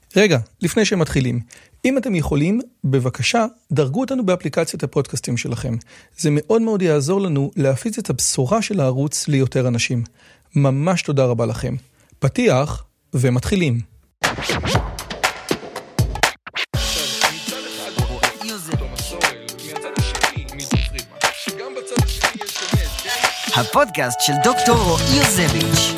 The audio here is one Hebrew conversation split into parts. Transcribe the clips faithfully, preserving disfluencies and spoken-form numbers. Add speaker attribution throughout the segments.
Speaker 1: רגע, לפני שמתחילים, אם אתם יכולים, בבקשה, דרגו אותנו באפליקציית הפודקאסטים שלכם. זה מאוד מאוד יעזור לנו להפיץ את הבשורה של הערוץ ליותר אנשים. ממש תודה רבה לכם. פתיח ומתחילים.
Speaker 2: הפודקאסט של דוקטור רועי יוזביץ'.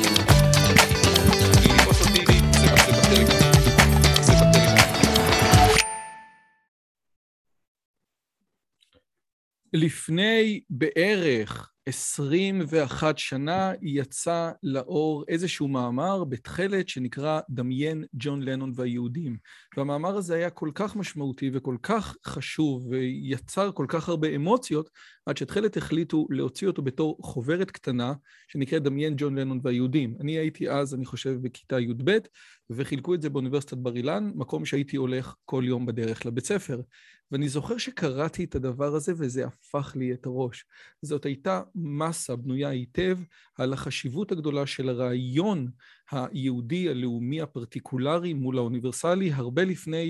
Speaker 1: לפני בערך עשרים ואחת שנה יצא לאור איזשהו מאמר בתחילת שנקרא דמיין ג'ון לנון והיהודים. והמאמר הזה היה כל כך משמעותי וכל כך חשוב ויצר כל כך הרבה אמוציות, עד שתחילת החליטו להוציא אותו בתור חוברת קטנה שנקרא דמיין ג'ון לנון והיהודים. אני הייתי אז, אני חושב, בכיתה י' ב' וחילקו את זה באוניברסיטת בר אילן, מקום שהייתי הולך כל יום בדרך לבית ספר. ואני זוכר שקראתי את הדבר הזה וזה הפך לי את הראש. זאת הייתה מסה בנויה היטב על החשיבות הגדולה של הרעיון היהודי הלאומי הפרטיקולרי מול האוניברסלי, הרבה לפני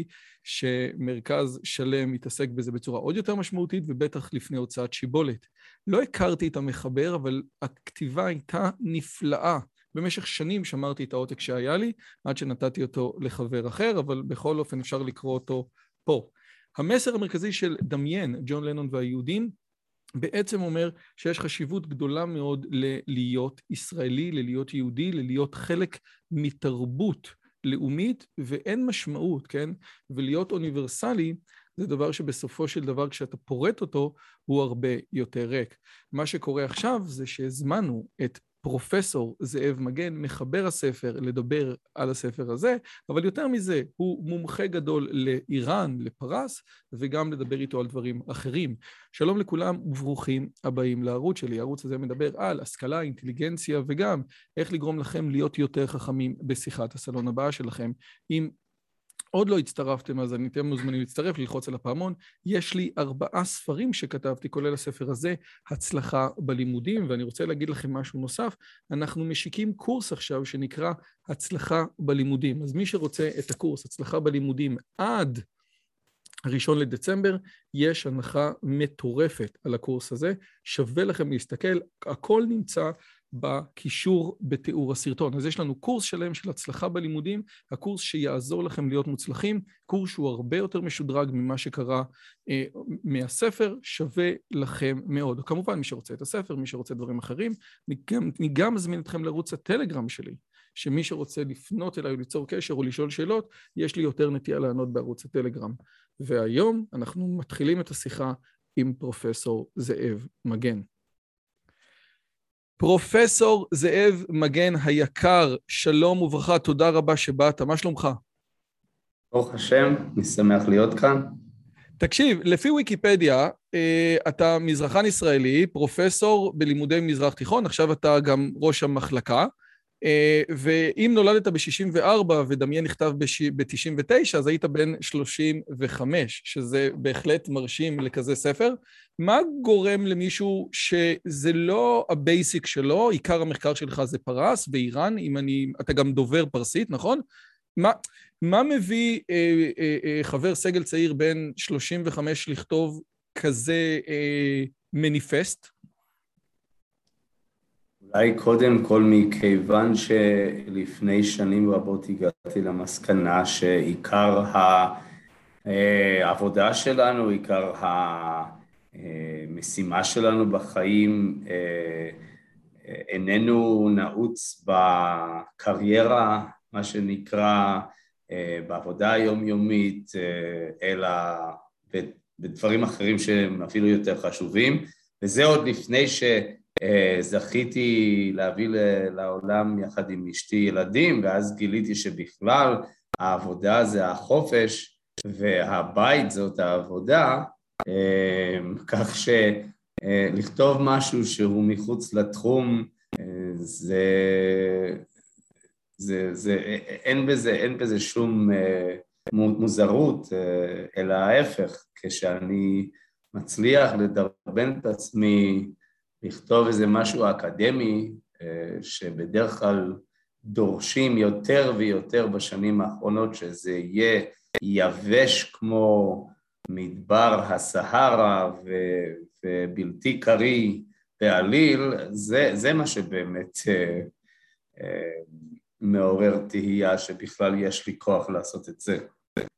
Speaker 1: שמרכז שלם מתעסק בזה בצורה עוד יותר משמעותית, ובטח לפני הוצאת שיבולת. לא הכרתי את המחבר, אבל הכתיבה הייתה נפלאה. במשך שנים שמרתי את העותק שהיה לי, עד שנתתי אותו לחבר אחר, אבל בכל אופן אפשר לקרוא אותו פה. המסר המרכזי של דמיין, ג'ון לנון והיהודים, בעצם אומר שיש חשיבות גדולה מאוד ללהיות ישראלי, ללהיות יהודי, ללהיות חלק מתרבות לאומית, ואין משמעות, כן? ולהיות אוניברסלי, זה דבר שבסופו של דבר כשאתה פורט אותו, הוא הרבה יותר ריק. מה שקורה עכשיו זה שהזמנו את פרופסור זאב מגן, מחבר הספר, לדבר על הספר הזה, אבל יותר מזה, הוא מומחה גדול לאיראן, לפרס, וגם לדבר איתו על דברים אחרים. שלום לכולם וברוכים הבאים לערוץ שלי. הערוץ הזה מדבר על השכלה, אינטליגנציה, וגם איך לגרום לכם להיות יותר חכמים בשיחת הסלון הבאה שלכם. אם עוד לא הצטרפתם, אז אני אתם מוזמנים להצטרף, ללחוץ על הפעמון. יש לי ארבעה ספרים שכתבתי, כולל הספר הזה, הצלחה בלימודים, ואני רוצה להגיד לכם משהו נוסף. אנחנו משיקים קורס עכשיו שנקרא הצלחה בלימודים. אז מי שרוצה את הקורס, הצלחה בלימודים, עד הראשון לדצמבר, יש הנחה מטורפת על הקורס הזה. שווה לכם להסתכל, הכל נמצא בקישור בתיאור הסרטון. אז יש לנו קורס שלם של הצלחה בלימודים, הקורס שיעזור לכם להיות מוצלחים, קורס שהוא הרבה יותר משודרג ממה שקרה אה, מהספר, שווה לכם מאוד. כמובן, מי שרוצה את הספר, מי שרוצה דברים אחרים, אני גם, אני גם מזמין אתכם לערוץ הטלגרם שלי, שמי שרוצה לפנות אליי ליצור קשר או לשאול שאלות, יש לי יותר נטייה לענות בערוץ הטלגרם. והיום אנחנו מתחילים את השיחה עם פרופסור זאב מגן. פרופסור זאב מגן היקר, שלום וברכה, תודה רבה שבאת, מה שלומך?
Speaker 3: ברוך השם, אני שמח להיות כאן.
Speaker 1: תקשיב, לפי ויקיפדיה, אתה מזרחן ישראלי, פרופסור בלימודי מזרח תיכון, עכשיו אתה גם ראש המחלקה, ואם נולדת ב-שישים וארבע ודמיין נכתב ב-תשעים ותשע, אז היית בן שלושים וחמש, שזה בהחלט מרשים לכזה ספר. מה גורם למישהו שזה לא הבייסיק שלו, עיקר המחקר שלך זה פרס באיראן, אם אני, אתה גם דובר פרסית, נכון? מה, מה מביא אה, אה, אה, חבר סגל צעיר בן שלושים וחמש לכתוב כזה אה, מניפסט?
Speaker 3: אולי קודם כל מכיוון שלפני שנים רבות הגעתי למסקנה שעיקר העבודה שלנו, עיקר המשימה שלנו בחיים איננו נעוץ בקריירה, מה שנקרא בעבודה היומיומית, אלא בדברים אחרים שהם אפילו יותר חשובים, וזה עוד לפני ש... זכיתי להביא לעולם יחד עם אשתי ילדים, ואז גיליתי שבכלל העבודה זה החופש, והבית זאת העבודה, כך שלכתוב משהו שהוא מחוץ לתחום, זה, זה, זה, אין בזה, אין בזה שום מוזרות, אלא ההפך, כשאני מצליח לדרבן את עצמי, לכתוב איזה משהו אקדמי, שבדרך כלל דורשים יותר ויותר בשנים האחרונות שזה יהיה יבש כמו מדבר הסהרה ו- ובלתי קרי בעליל, זה, זה מה שבאמת אה, אה, מעורר תהייה שבכלל יש לי כוח לעשות את זה.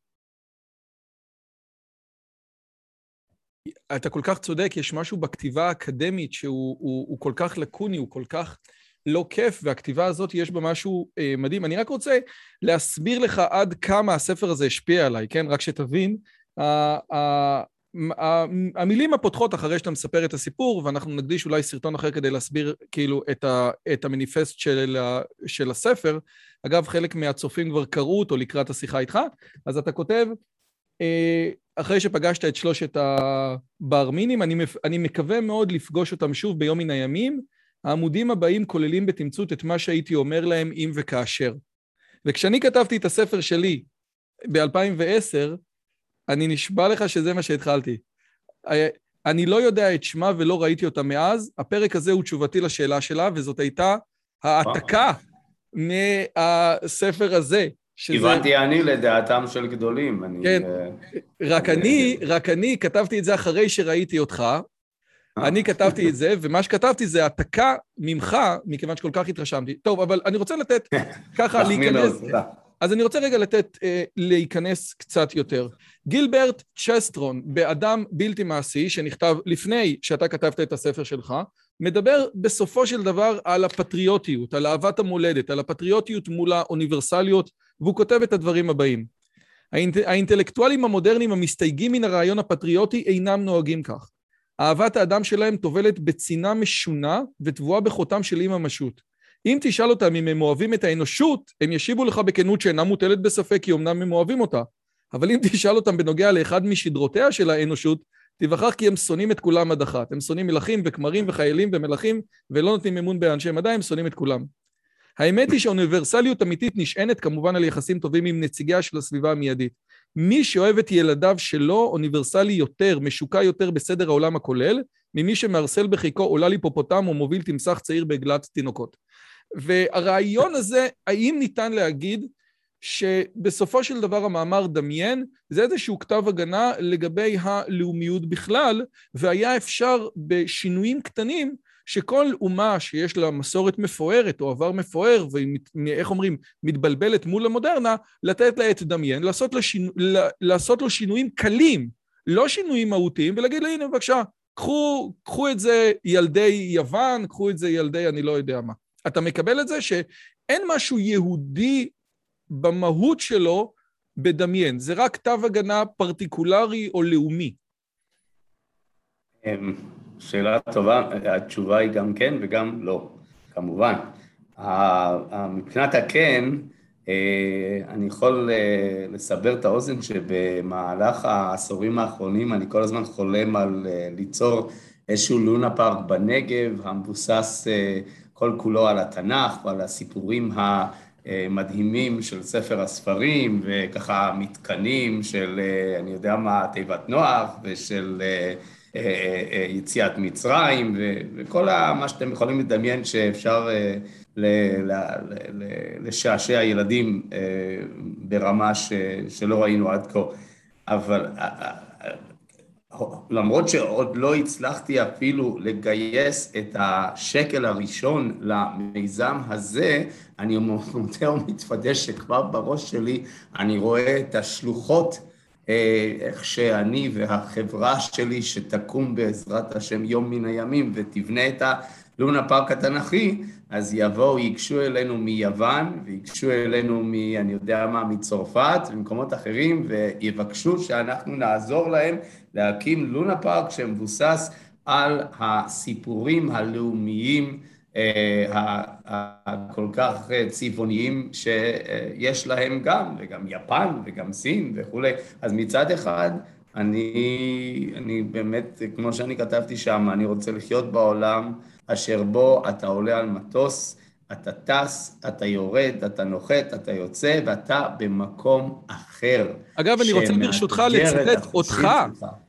Speaker 1: אתה כל כך צודק, יש משהו בכתיבה האקדמית שהוא הוא, הוא כל כך לקוני, הוא כל כך לא כיף, והכתיבה הזאת יש בה משהו אה, מדהים. אני רק רוצה להסביר לך עד כמה הספר הזה השפיע עליי, כן? רק שתבין, ה- ה- ה- המילים הפותחות אחרי שאתה מספר את הסיפור, ואנחנו נקדיש אולי סרטון אחר כדי להסביר כאילו את, ה- את המניפסט של, ה- של הספר. אגב, חלק מהצופים כבר קראו אותו לקראת השיחה איתך, אז אתה כותב, אה, אחרי שפגשת את שלושת הברמינים, אני, אני מקווה מאוד לפגוש אותם שוב ביום מן הימים, העמודים הבאים כוללים בתמצות את מה שהייתי אומר להם אם וכאשר. וכשאני כתבתי את הספר שלי ב-אלפיים ועשר, אני נשבע לך שזה מה שהתחלתי. אני לא יודע את שמה ולא ראיתי אותה מאז, הפרק הזה הוא תשובתי לשאלה שלה, וזאת הייתה העתקה מהספר הזה.
Speaker 3: הבנתי אני לדעתם של גדולים.
Speaker 1: כן, רק אני, רק אני כתבתי את זה אחרי שראיתי אותך, אני כתבתי את זה, ומה שכתבתי זה העתקה ממך, מכיוון שכל כך התרשמתי. טוב, אבל אני רוצה לתת ככה להיכנס, אז אני רוצה רגע לתת להיכנס קצת יותר. גילברט צ'סטרון, באדם בלתי מעשי, שנכתב לפני שאתה כתבת את הספר שלך, מדבר בסופו של דבר על הפטריוטיות, על אהבת המולדת, על הפטריוטיות מול האוניברסליות, והוא כותב את הדברים הבאים. האינטלקטואלים המודרניים המסתייגים מן הרעיון הפטריוטי אינם נוהגים כך. אהבת האדם שלהם תובלת בצינה משונה ותבואה בחותם של אימא משות. אם תשאל אותם אם הם אוהבים את האנושות, הם ישיבו לך בכנות שאינה מוטלת בספק כי אמנם הם אוהבים אותה. אבל אם תשאל אותם בנוגע לאחד משדרותיה של האנושות, תיווכח כי הם שונאים את כולם עד אחת. הם שונאים מלכים וכמרים וחיילים ומלכים, ולא נותנים אמון באנשי מדע, הם שונאים את כולם. האמת היא שהאוניברסליות אמיתית נשענת כמובן על יחסים טובים עם נציגיה של הסביבה המיידית. מי שאוהב את ילדיו שלו אוניברסלי יותר, משוקע יותר בסדר העולם הכולל, ממי שמרסל בחיקו עולה ליפופוטם או מוביל תמסך צעיר בעגלת תינוקות. והרעיון הזה, האם ניתן להגיד שבסופו של דבר המאמר דמיין, זה איזשהו כתב הגנה לגבי הלאומיות בכלל, והיה אפשר בשינויים קטנים, שכל אומה שיש לה מסורת מפוארת או עבר מפואר, ואיך אומרים, מתבלבלת מול המודרנה, לתת לה את דמיין, לעשות לו, שינו, לעשות לו שינויים קלים, לא שינויים מהותיים, ולהגיד לה, הנה בבקשה, קחו, קחו את זה ילדי יוון, קחו את זה ילדי אני לא יודע מה. אתה מקבל את זה שאין משהו יהודי במהות שלו בדמיין, זה רק כתב הגנה פרטיקולרי או לאומי.
Speaker 3: שאלה טובה, התשובה היא גם כן וגם לא, כמובן. מבחינת הכן, אני יכול לסבר את האוזן שבמהלך העשורים האחרונים אני כל הזמן חולם על ליצור איזשהו לונה פארק בנגב, המבוסס כל כולו על התנ"ך ועל הסיפורים המדהימים של ספר הספרים, וככה מתקנים של, אני יודע מה, תיבת נוח ושל יציאת מצרים, וכל מה שאתם יכולים לדמיין שאפשר לשעשע ילדים ברמה שלא ראינו עד כה. אבל למרות שעוד לא הצלחתי אפילו לגייס את השקל הראשון למיזם הזה, אני מודה ומתוודה שכבר בראש שלי אני רואה את השלוחות, איך שאני והחברה שלי שתקום בעזרת השם יום מן הימים ותבנה את הלונה פארק התנ"כי, אז יבואו, ייגשו אלינו מיוון, ויגשו אלינו מ, אני יודע מה, מצרפת ומקומות אחרים, ויבקשו שאנחנו נעזור להם להקים לונה פארק שמבוסס על הסיפורים הלאומיים הכל כך צבעוניים שיש להם גם, וגם יפן וגם סין וכו'. אז מצד אחד, אני, אני באמת, כמו שאני כתבתי שם, אני רוצה לחיות בעולם אשר בו אתה עולה על מטוס, אתה טס, אתה יורד, אתה נוחת, אתה יוצא, ואתה במקום אחר.
Speaker 1: אגב, אני רוצה ברשותך לצטט אותך,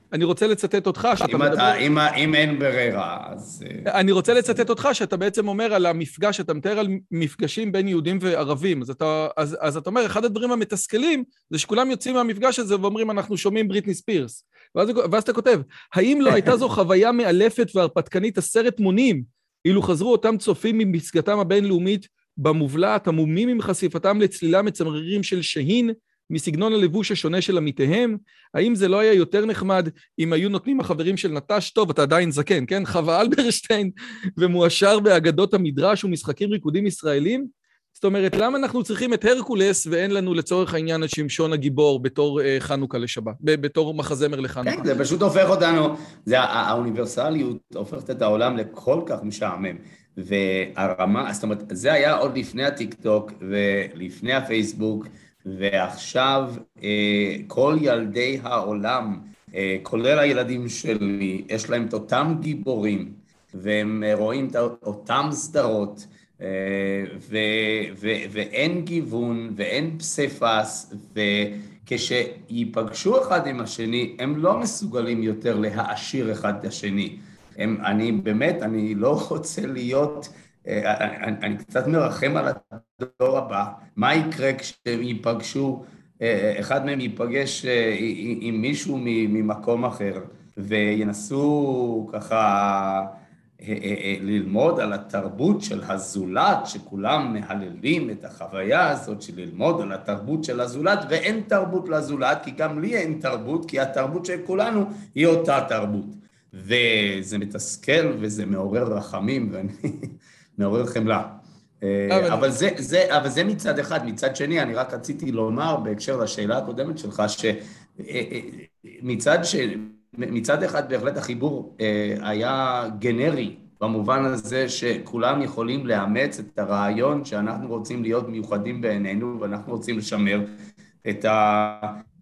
Speaker 1: אני רוצה לצטט אותך, שאתה
Speaker 3: אם
Speaker 1: מדבר...
Speaker 3: אתה, אם, אם אין ברירה, אז...
Speaker 1: אני רוצה לצטט אותך, שאתה בעצם אומר על המפגש, אתה מתאר על מפגשים בין יהודים וערבים, אז אתה, אז, אז אתה אומר, אחד הדברים המתסכלים, זה שכולם יוצאים מהמפגש הזה ואומרים, אנחנו שומעים בריטני ספירס. ואז, ואז אתה כותב, האם לא הייתה זו חוויה מאלפת והרפתקנית עשרת מונים, אילו חזרו אותם צופים מפסגתם הבינלאומית במובלעת, המומים עם חשיפתם לצלילה מצמררים של שהין, מסגנון הלבוש השונה של עמיתיהם? האם זה לא היה יותר נחמד אם היו נותנים החברים של נטש, טוב, אתה עדיין זקן, כן? חווה אלברשטיין ומואשר באגדות המדרש ומשחקים ריקודים ישראלים? זאת אומרת, למה אנחנו צריכים את הרקולס ואין לנו לצורך העניין את שמשון הגיבור בתור אה, חנוכה לשבת, בתור מחזמר לחנוכה?
Speaker 3: כן, זה פשוט הופך אותנו, זה, האוניברסליות הופכת את העולם לכל כך משעמם. והרמה, זאת אומרת, זה היה עוד לפני הטיק-טוק ולפני הפייסבוק, ועכשיו כל ילדי העולם, כולל הילדים שלי, יש להם את אותם גיבורים, והם רואים את אותם סדרות, ו- ו- ואין גיוון, ואין פסיפס, וכשיפגשו אחד עם השני, הם לא מסוגלים יותר להעשיר אחד את השני. הם, אני באמת, אני לא רוצה להיות... אני, אני קצת מרחם על הדור הבא, מה יקרה כשהם ייפגשו, אחד מהם ייפגש עם מישהו ממקום אחר, וינסו ככה ללמוד על התרבות של הזולת, שכולם מהללים את החוויה הזאת של ללמוד על התרבות של הזולת, ואין תרבות לזולת, כי גם לי אין תרבות, כי התרבות של כולנו היא אותה תרבות. וזה מתסכל וזה מעורר רחמים, ואני... מעורר חמלה. אבל זה, זה, אבל זה מצד אחד. מצד שני, אני רק רציתי לומר בהקשר לשאלה הקודמת שלך, שמצד ש... מצד אחד בהחלט החיבור היה גנרי, במובן הזה שכולם יכולים לאמץ את הרעיון שאנחנו רוצים להיות מיוחדים בעינינו, ואנחנו רוצים לשמר את ה...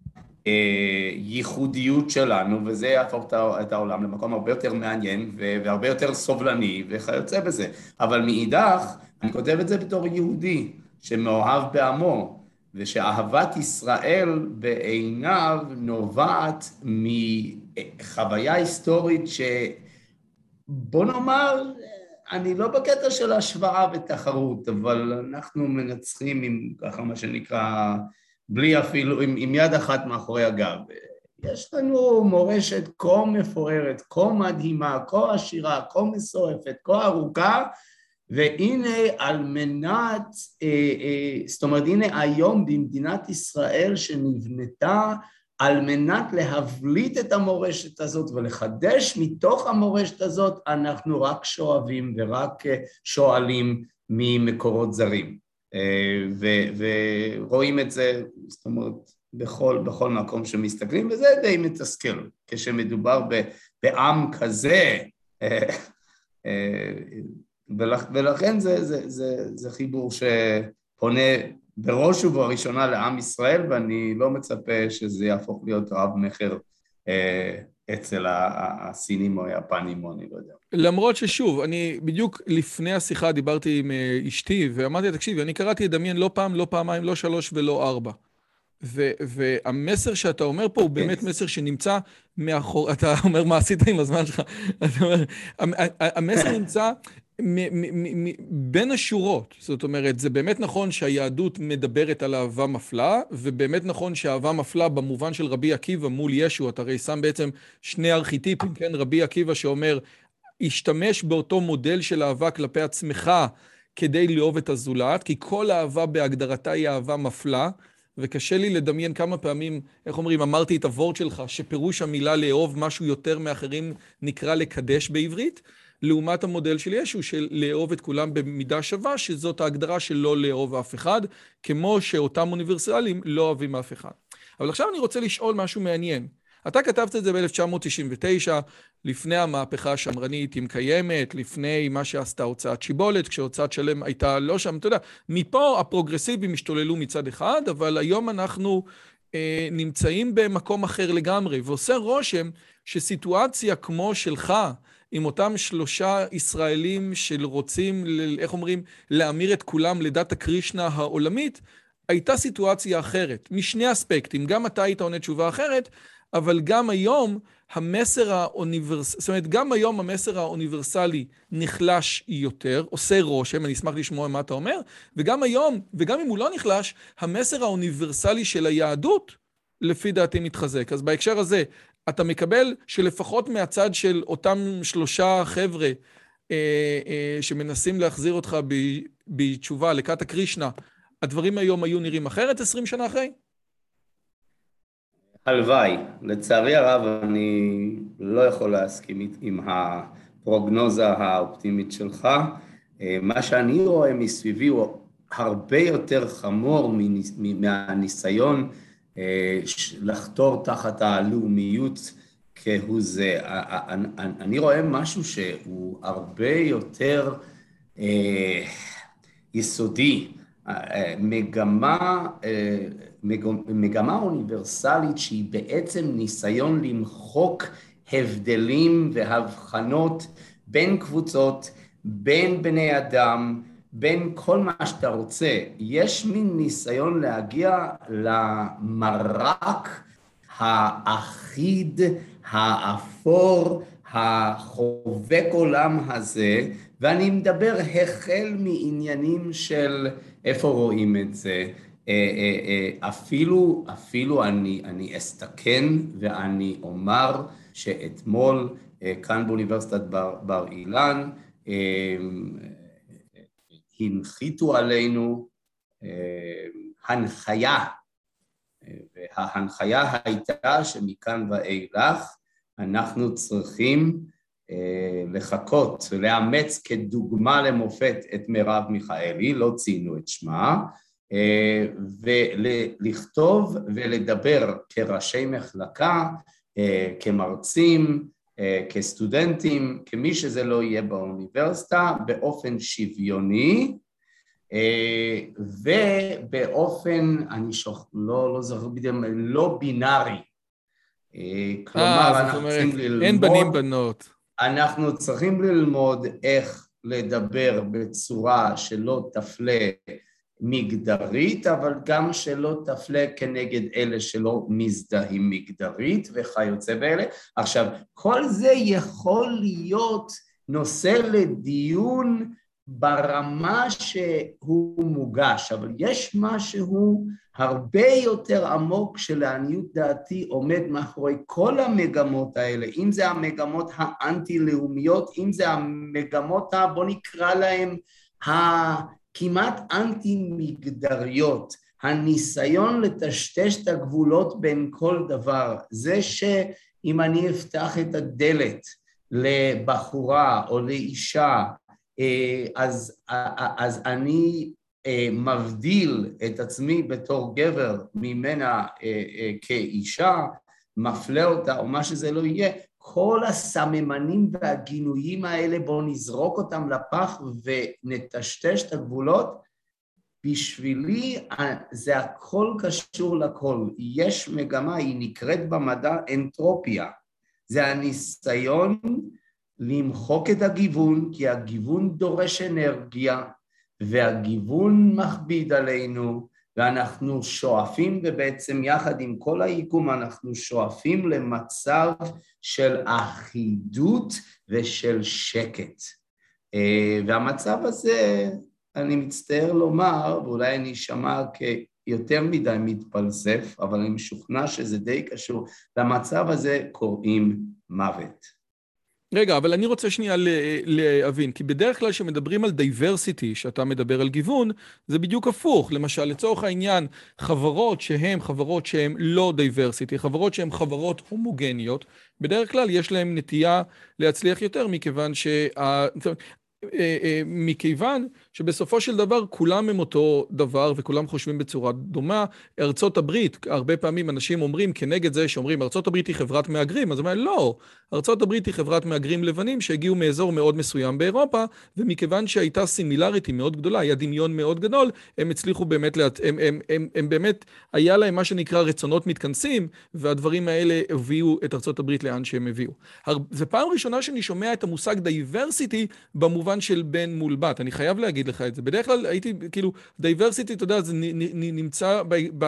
Speaker 3: ייחודיות שלנו, וזה יהפוך את העולם למקום הרבה יותר מעניין והרבה יותר סובלני וכיוצא בזה. אבל מאידך, אני כותב את זה בתור יהודי שמאוהב בעמו, ושאהבת ישראל בעיניו נובעת מחוויה היסטורית שבוא נאמר, אני לא בקטע של השוואה ותחרות, אבל אנחנו מנצחים עם ככה מה שנקרא... בלי אפילו, עם, עם יד אחת מאחורי הגב. יש לנו מורשת כה מפוארת, כה מדהימה, כה עשירה, כה מסועפת, כה ארוכה, והנה על מנת, אה, אה, זאת אומרת, הנה היום במדינת ישראל שנבנתה, על מנת להבליט את המורשת הזאת ולחדש מתוך המורשת הזאת, אנחנו רק שואבים ורק שואלים ממקורות זרים. ורואים את זה, זאת אומרת, בכל, בכל מקום שמסתכלים, וזה די מתסכל, כשמדובר בעם כזה, ולכן זה, זה, זה, זה חיבור שפונה בראש ובראשונה לעם ישראל, ואני לא מצפה שזה יהפוך להיות רב מחר אצל הסינים או היפנים, או אני לא יודע.
Speaker 1: למרות ששוב, אני בדיוק לפני השיחה דיברתי עם אשתי, ואמרתי, תקשיבי, אני קראתי את דמיין לא פעם, לא פעמיים, לא שלוש ולא ארבע. והמסר שאתה אומר פה הוא באמת מסר שנמצא מאחור, אתה אומר מה עשית עם הזמן שלך, אתה אומר, המסר נמצא בין השורות, זאת אומרת, זה באמת נכון שהיהדות מדברת על אהבה מפלה, ובאמת נכון שהאהבה מפלה במובן של רבי עקיבא מול ישו, אתה הרי שם בעצם שני ארכיטיפים, כן? רבי עקיבא שאומר, השתמש באותו מודל של אהבה כלפי עצמך כדי לאהוב את הזולת, כי כל אהבה בהגדרתה היא אהבה מפלה, וקשה לי לדמיין כמה פעמים, איך אומרים, אמרתי את הוורד שלך, שפירוש המילה לאהוב משהו יותר מאחרים נקרא לקדש בעברית, לעומת המודל של ישו, של לאהוב את כולם במידה שווה, שזאת ההגדרה של לא לאהוב אף אחד, כמו שאותם אוניברסליים לא אוהבים אף אחד. אבל עכשיו אני רוצה לשאול משהו מעניין. אתה כתבת את זה ב-אלף תשע מאות תשעים ותשע, לפני המהפכה השמרנית עם קיימת, לפני מה שעשתה הוצאת שיבולת, כשהוצאת שלם הייתה לא שם, אתה יודע, מפה הפרוגרסיבים השתוללו מצד אחד, אבל היום אנחנו אה, נמצאים במקום אחר לגמרי, ועושה רושם שסיטואציה כמו שלך, עם אותם שלושה ישראלים של רוצים, איך אומרים, להמיר את כולם לדת הקרישנה העולמית, הייתה סיטואציה אחרת, משני אספקטים, גם אתה היית עונה תשובה אחרת, אבל גם היום המסר האוניברסלי, זאת אומרת, גם היום המסר האוניברסלי נחלש יותר, עושה רושם, אני אשמח לשמוע מה אתה אומר, וגם היום, וגם אם הוא לא נחלש, המסר האוניברסלי של היהדות, לפי דעתי מתחזק. אז בהקשר הזה, אתה מקבל שלפחות מהצד של אותם שלושה חבר'ה, אה, אה, שמנסים להחזיר אותך ב, בתשובה לקטה קרישנה, הדברים היום היו נראים אחרת עשרים שנה אחרי?
Speaker 3: הלוואי. לצערי הרב אני לא יכול להסכים עם הפרוגנוזה האופטימית שלך. מה שאני רואה מסביבי הוא הרבה יותר חמור מהניסיון לחתור תחת הלאומיות כהוא זה. אני רואה משהו שהוא הרבה יותר יסודי, מגמה, מגמה אוניברסלית שהיא בעצם ניסיון למחוק הבדלים והבחנות בין קבוצות, בין בני אדם, בין כל מה שאתה רוצה. יש מין ניסיון להגיע למרק האחיד, האפור, החובק עולם הזה, ואני מדבר החל מעניינים של איפה רואים את זה. אפילו, אפילו אני, אני אסתכן ואני אומר שאתמול כאן באוניברסיטת בר, בר אילן, הנחיתו עלינו הנחיה, וההנחיה הייתה שמכאן ואילך אנחנו צריכים לחכות ולאמץ כדוגמה למופת את מירב מיכאלי, לא ציינו את שמה, ולכתוב ולדבר כראשי מחלקה, כמרצים, כסטודנטים, כמי שזה לא יהיה באוניברסיטה, באופן שוויוני, ובאופן, אני שוכח, לא, לא זוכר בדיוק, לא בינארי.
Speaker 1: כלומר, אנחנו צריכים ללמוד, אין בנים בנות.
Speaker 3: אנחנו צריכים ללמוד איך לדבר בצורה שלא תפלה מגדרית, אבל גם שלא תפלה כנגד אלה שלא מזדהים מגדרית וכיוצא באלה. עכשיו, כל זה יכול להיות נושא לדיון ברמה שהוא מוגש, אבל יש משהו הרבה יותר עמוק שלעניות דעתי עומד מאחורי כל המגמות האלה, אם זה המגמות האנטי-לאומיות, אם זה המגמות, בוא נקרא להם, הכמעט אנטי-מגדריות, הניסיון לטשטש את הגבולות בין כל דבר, זה שאם אני אפתח את הדלת לבחורה או לאישה, אז, אז אני מבדיל את עצמי בתור גבר ממנה כאישה, מפלה אותה או מה שזה לא יהיה, כל הסממנים והגינויים האלה בואו נזרוק אותם לפח ונטשטש את הגבולות. בשבילי זה הכל קשור לכל, יש מגמה, היא נקראת במדע אנטרופיה, זה הניסיון למחוק את הגיוון, כי הגיוון דורש אנרגיה, והגיוון מכביד עלינו, ואנחנו שואפים, ובעצם יחד עם כל היקום, אנחנו שואפים למצב של אחידות ושל שקט. והמצב הזה, אני מצטער לומר, ואולי אני אשמע כיותר מדי מתפלסף, אבל אני משוכנע שזה די קשור, למצב הזה קוראים מוות.
Speaker 1: רגע, אבל אני רוצה שנייה להבין, כי בדרך כלל שמדברים על דייברסיטי, שאתה מדבר על גיוון, זה בדיוק הפוך. למשל, לצורך העניין, חברות שהן חברות שהן לא דייברסיטי, חברות שהן חברות הומוגניות, בדרך כלל יש להן נטייה להצליח יותר, מכיוון שה... מכיוון שבסופו של דבר כולם הם אותו דבר וכולם חושבים בצורה דומה. ארצות הברית, הרבה פעמים אנשים אומרים כנגד זה שאומרים ארצות הברית היא חברת מהגרים, אז אומרים לא, ארצות הברית היא חברת מהגרים לבנים שהגיעו מאזור מאוד מסוים באירופה, ומכיוון שהייתה סימילריטי מאוד גדולה, היה דמיון מאוד גדול, הם הצליחו באמת, הם, הם, הם, הם באמת, היה להם מה שנקרא רצונות מתכנסים, והדברים האלה הביאו את ארצות הברית לאן שהם הביאו. זה פעם ראשונה שאני שומע את המושג דייברסיטי במובן במובן של בן מול בת, אני חייב להגיד לך את זה. בדרך כלל הייתי, כאילו, דייברסיטי, אתה יודע, זה נמצא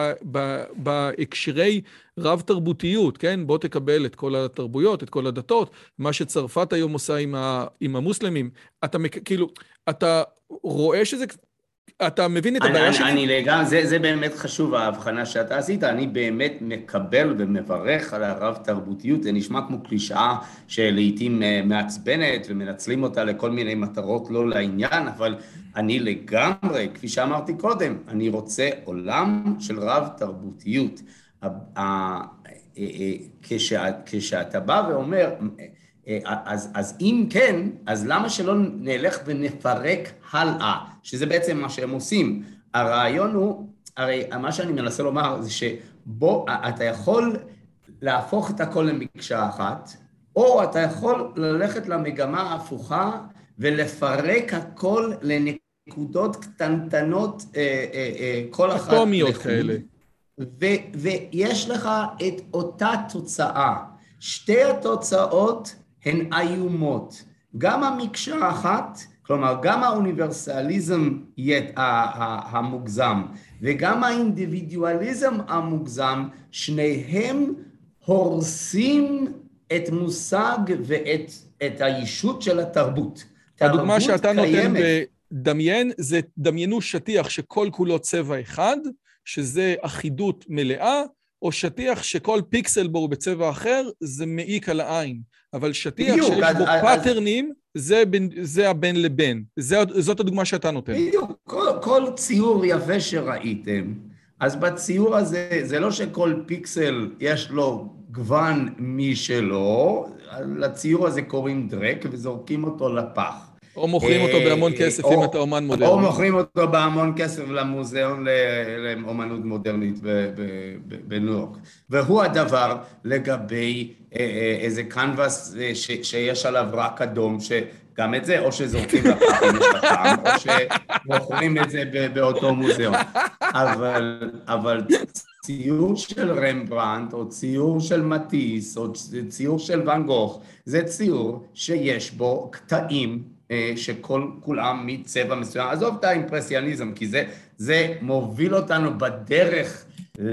Speaker 1: בהקשרי רב תרבותיות, כן? בוא תקבל את כל התרבויות, את כל הדתות, מה שצרפת היום עושה עם המוסלמים. אתה, כאילו, אתה רואה שזה... אתה מבין את הבעיה שלי?
Speaker 3: אני לגמרי, זה, זה באמת חשוב, ההבחנה שאתה עשית, אני באמת מקבל ומברך על הרב תרבותיות, זה נשמע כמו קלישאה שלעיתים מעצבנת ומנצלים אותה לכל מיני מטרות לא לעניין, אבל אני לגמרי, כפי שאמרתי קודם, אני רוצה עולם של רב תרבותיות. כשאתה בא ואומר, אז, אז אם כן, אז למה שלא נלך ונפרק הלאה, שזה בעצם מה שהם עושים. הרעיון הוא, הרי מה שאני מנסה לומר זה שבו אתה יכול להפוך את הכל למקשה אחת, או אתה יכול ללכת למגמה ההפוכה ולפרק הכל לנקודות קטנטנות, כל אחת
Speaker 1: אטומיות כאלה.
Speaker 3: ו- ויש לך את אותה תוצאה. שתי התוצאות הן איומות. גם המקשה האחת, כלומר גם האוניברסליזם המוגזם וגם האינדיבידואליזם המוגזם, שניהם הורסים את מושג ואת את הישות של התרבות.
Speaker 1: הדוגמה שאתה נותן בדמיין, זה דמיינו שטיח שכל כולו צבע אחד, שזה אחידות מלאה, או שטיח שכל פיקסל בו הוא בצבע אחר, זה מעיק על העין. אבל שטיח בדיוק, שיש אז, בו אז, פאטרנים, אז... זה, בין, זה הבין לבין. זה, זאת הדוגמה שאתה נותן.
Speaker 3: בדיוק, כל, כל ציור יפה שראיתם, אז בציור הזה, זה לא שכל פיקסל יש לו גוון משלו, לציור הזה קוראים דרק וזורקים אותו לפח.
Speaker 1: או מוכרים אותו בהמון כסף אם אתה אומן מודרני.
Speaker 3: או מוכרים אותו בהמון כסף למוזיאון לאומנות מודרנית בניו יורק. והוא הדבר לגבי איזה קנבס שיש עליו רק אדום, שגם את זה או שזורקים לפח אם יש לפעם, או שמוכרים את זה באותו מוזיאון. אבל ציור של רמברנט, או ציור של מטיס, או ציור של ואן גוך, זה ציור שיש בו קטעים, שכל כולם מצבע מסוים. עזוב את האימפרסיוניזם, כי זה, זה מוביל אותנו בדרך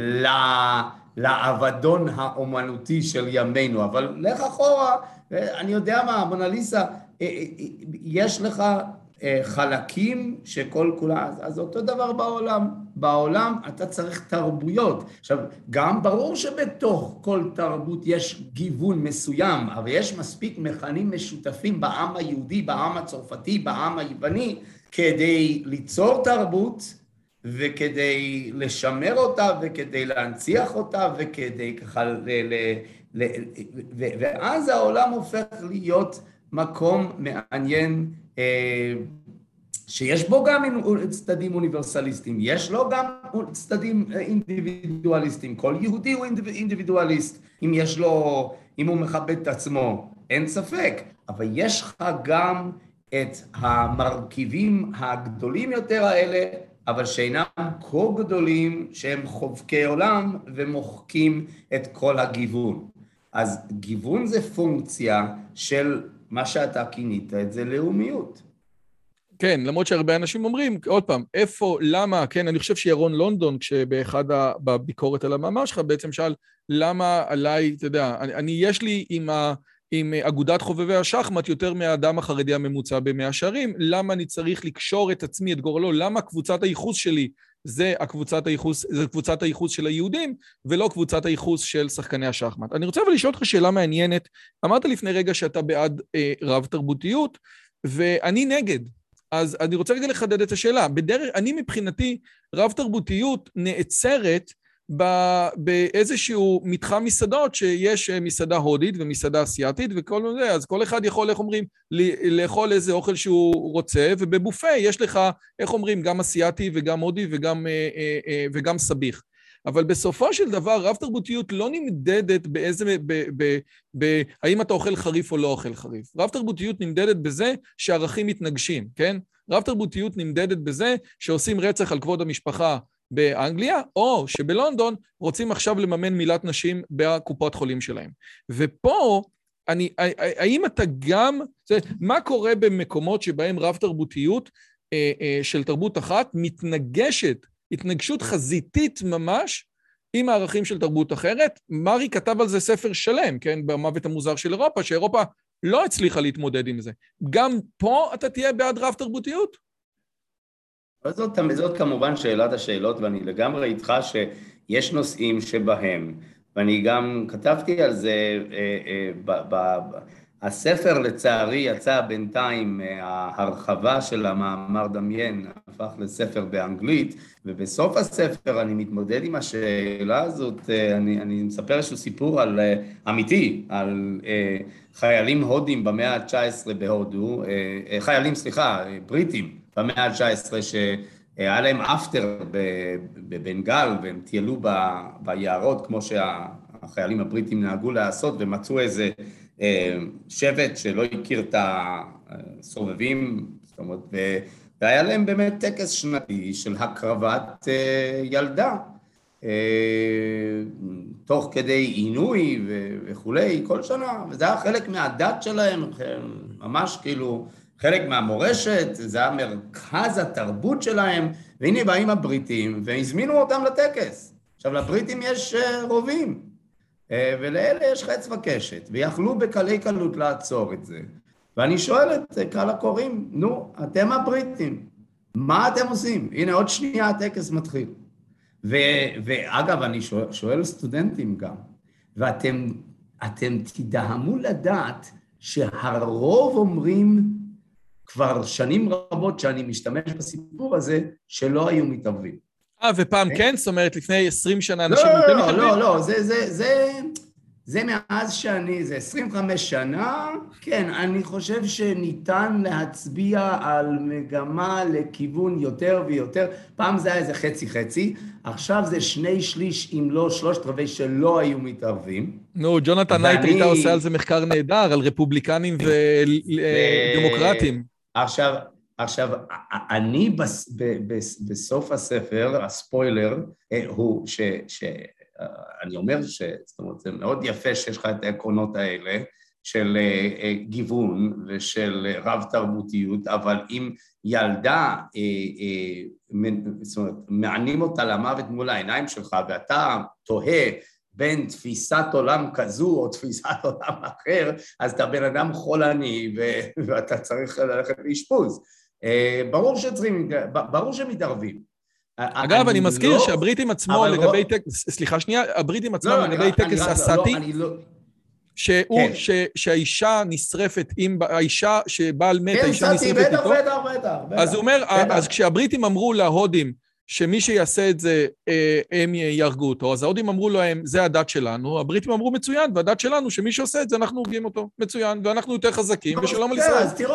Speaker 3: לעבדון האומנותי של ימינו. אבל לך אחורה, אני יודע מה, מונליסה, יש לך חלקים שכל כולה, אז אותו דבר בעולם. בעולם אתה צריך תרבויות. עכשיו, גם ברור שבתוך כל תרבות יש גיוון מסוים, אבל יש מספיק מכנים משותפים בעם היהודי, בעם הצרפתי, בעם היווני, כדי ליצור תרבות, וכדי לשמר אותה, וכדי להנציח אותה, וכדי ככה, ל, ל, ל, ו, ואז העולם הופך להיות מקום מעניין, שיש בו גם צדדים אוניברסליסטיים, יש לו גם צדדים אינדיבידואליסטיים, כל יהודי הוא אינדיבידואליסט, אם יש לו, אם הוא מכבד את עצמו, אין ספק, אבל יש לך גם את המרכיבים הגדולים יותר האלה, אבל שאינם כה גדולים שהם חובקי עולם ומוחקים את כל הגיוון. אז גיוון זה פונקציה של מה שאתה כינית את זה לאומיות.
Speaker 1: כן, למרות שהרבה אנשים אומרים, עוד פעם, איפה, למה, כן, אני חושב שירון לונדון, כשבאחד בביקורת על המאמר שלך, בעצם שאל, למה עליי, אתה יודע, אני, אני יש לי עם, ה, עם אגודת חובבי השחמט יותר מהאדם החרדי הממוצע במאה שערים, למה אני צריך לקשור את עצמי, את גורלו, למה קבוצת הייחוס שלי, זה הקבוצת הייחוס, זה קבוצת הייחוס של היהודים, ולא קבוצת הייחוס של שחקני השחמט. אני רוצה אבל לשאול אותך שאלה מעניינת, אמרת לפני רגע שאתה בעד אה, רב תרבותיות, ואני נגד. אז אני רוצה רגע לחדד את השאלה. בדרך, אני מבחינתי, רב תרבותיות נעצרת באיזשהו מתחם מסעדות, שיש מסעדה הודית ומסעדה אסיאתית וכל זה, אז כל אחד יכול, איך אומרים, לאכול איזה אוכל שהוא רוצה, ובבופה יש לך, איך אומרים, גם אסיאתי וגם הודי וגם, וגם סביח. אבל בסופו של דבר, רב תרבותיות לא נמדדת באיזה, ב, ב, ב, האם אתה אוכל חריף או לא אוכל חריף. רב תרבותיות נמדדת בזה שערכים מתנגשים, כן? רב תרבותיות נמדדת בזה שעושים רצח על כבוד המשפחה באנגליה, או שבלונדון רוצים עכשיו לממן מילת נשים בקופות חולים שלהם. ופה אני, האם אתה גם, מה קורה במקומות שבהם רב תרבותיות של תרבות אחת מתנגשת, התנגשות חזיתית ממש, עם הערכים של תרבות אחרת? מרי כתב על זה ספר שלם, כן, במוות המוזר של אירופה, שאירופה לא הצליחה להתמודד עם זה. גם פה אתה תהיה בעד רב תרבותיות?
Speaker 3: זאת, זאת כמובן שאלת השאלות, ואני לגמרי איתך שיש נושאים שבהם, ואני גם כתבתי על זה, ב, ב, ב, הספר לצערי יצא בינתיים, ההרחבה של המאמר דמיין הפך לספר באנגלית, ובסוף הספר אני מתמודד עם השאלה הזאת, אני, אני מספר איזשהו סיפור על, אמיתי, על חיילים הודים במאה ה-תשע עשרה בהודו, חיילים, סליחה, בריטים במאה ה-תשע עשרה, שהיה להם אפטר בבנגל, והם טיילו ב, ביערות כמו שהחיילים הבריטים נהגו לעשות, ומצאו איזה שבט שלא הכיר את הסובבים, זאת אומרת, והיה להם באמת טקס שנתי של הקרבת ילדה, תוך כדי עינוי וכולי, כל שנה, וזה היה חלק מהדת שלהם, ממש כאילו חלק מהמורשת, זה היה מרכז התרבות שלהם, והנה באים הבריטים והזמינו אותם לטקס. עכשיו, לבריטים יש רובים, ולאלה יש חץ וקשת, ויכלו בקלי קלות לעצור את זה. ואני שואל את קהל הקוראים, נו, אתם הבריטים, מה אתם עושים? הנה, עוד שנייה הטקס מתחיל. ו, ואגב, אני שואל, שואל סטודנטים גם, ואתם אתם תדהמו לדעת שהרוב אומרים, כבר שנים רבות שאני משתמש בסיפור הזה, שלא היו מתערבים.
Speaker 1: אה, ופעם כן? זאת אומרת, לפני עשרים שנה
Speaker 3: לא,
Speaker 1: אנשים יותר
Speaker 3: לא,
Speaker 1: מתערבים?
Speaker 3: לא, לא, זה, זה, זה, זה מאז שאני, זה עשרים וחמש שנה, כן, אני חושב שניתן להצביע על מגמה לכיוון יותר ויותר, פעם זה היה איזה חצי-חצי, עכשיו זה שני שליש, אם לא שלושת רבעי שלא היו מתערבים.
Speaker 1: נו, ג'ונתן נייט הייתה עושה על זה מחקר נהדר, על רפובליקנים ודמוקרטים.
Speaker 3: עכשיו, עכשיו, אני בס, ב, ב, בסוף הספר, הספוילר, הוא ש, ש, אני אומר ש, זאת אומרת, זה מאוד יפה שיש לך את העקרונות האלה, של גיוון ושל רב תרבותיות, אבל אם ילדה, זאת אומרת, מענים אותה למוות מול העיניים שלך, ואתה תוהה בין תפיסת עולם כזו או תפיסת עולם אחר, אז אתה בן אדם חולני ואתה צריך ללכת לאשפוז. ברור שצריכים, ברור שמתערבים.
Speaker 1: אגב, אני מזכיר שהבריטים עצמו לגבי טקס, סליחה שנייה, הבריטים עצמם לגבי טקס הסאטי, שהאישה נשרפת, האישה שבעל מת, האישה נשרפת איתו, אז הוא אומר, אז כשהבריטים אמרו להודים, שמי שיעשה את זה, הם ירגו אותו, אז ההודים אמרו להם, זה הדת שלנו, הבריטים אמרו מצוין, והדת שלנו, שמי שעושה את זה, אנחנו הורגים אותו, מצוין, ואנחנו יותר חזקים, ושלום על ישראל.
Speaker 3: אז תראו,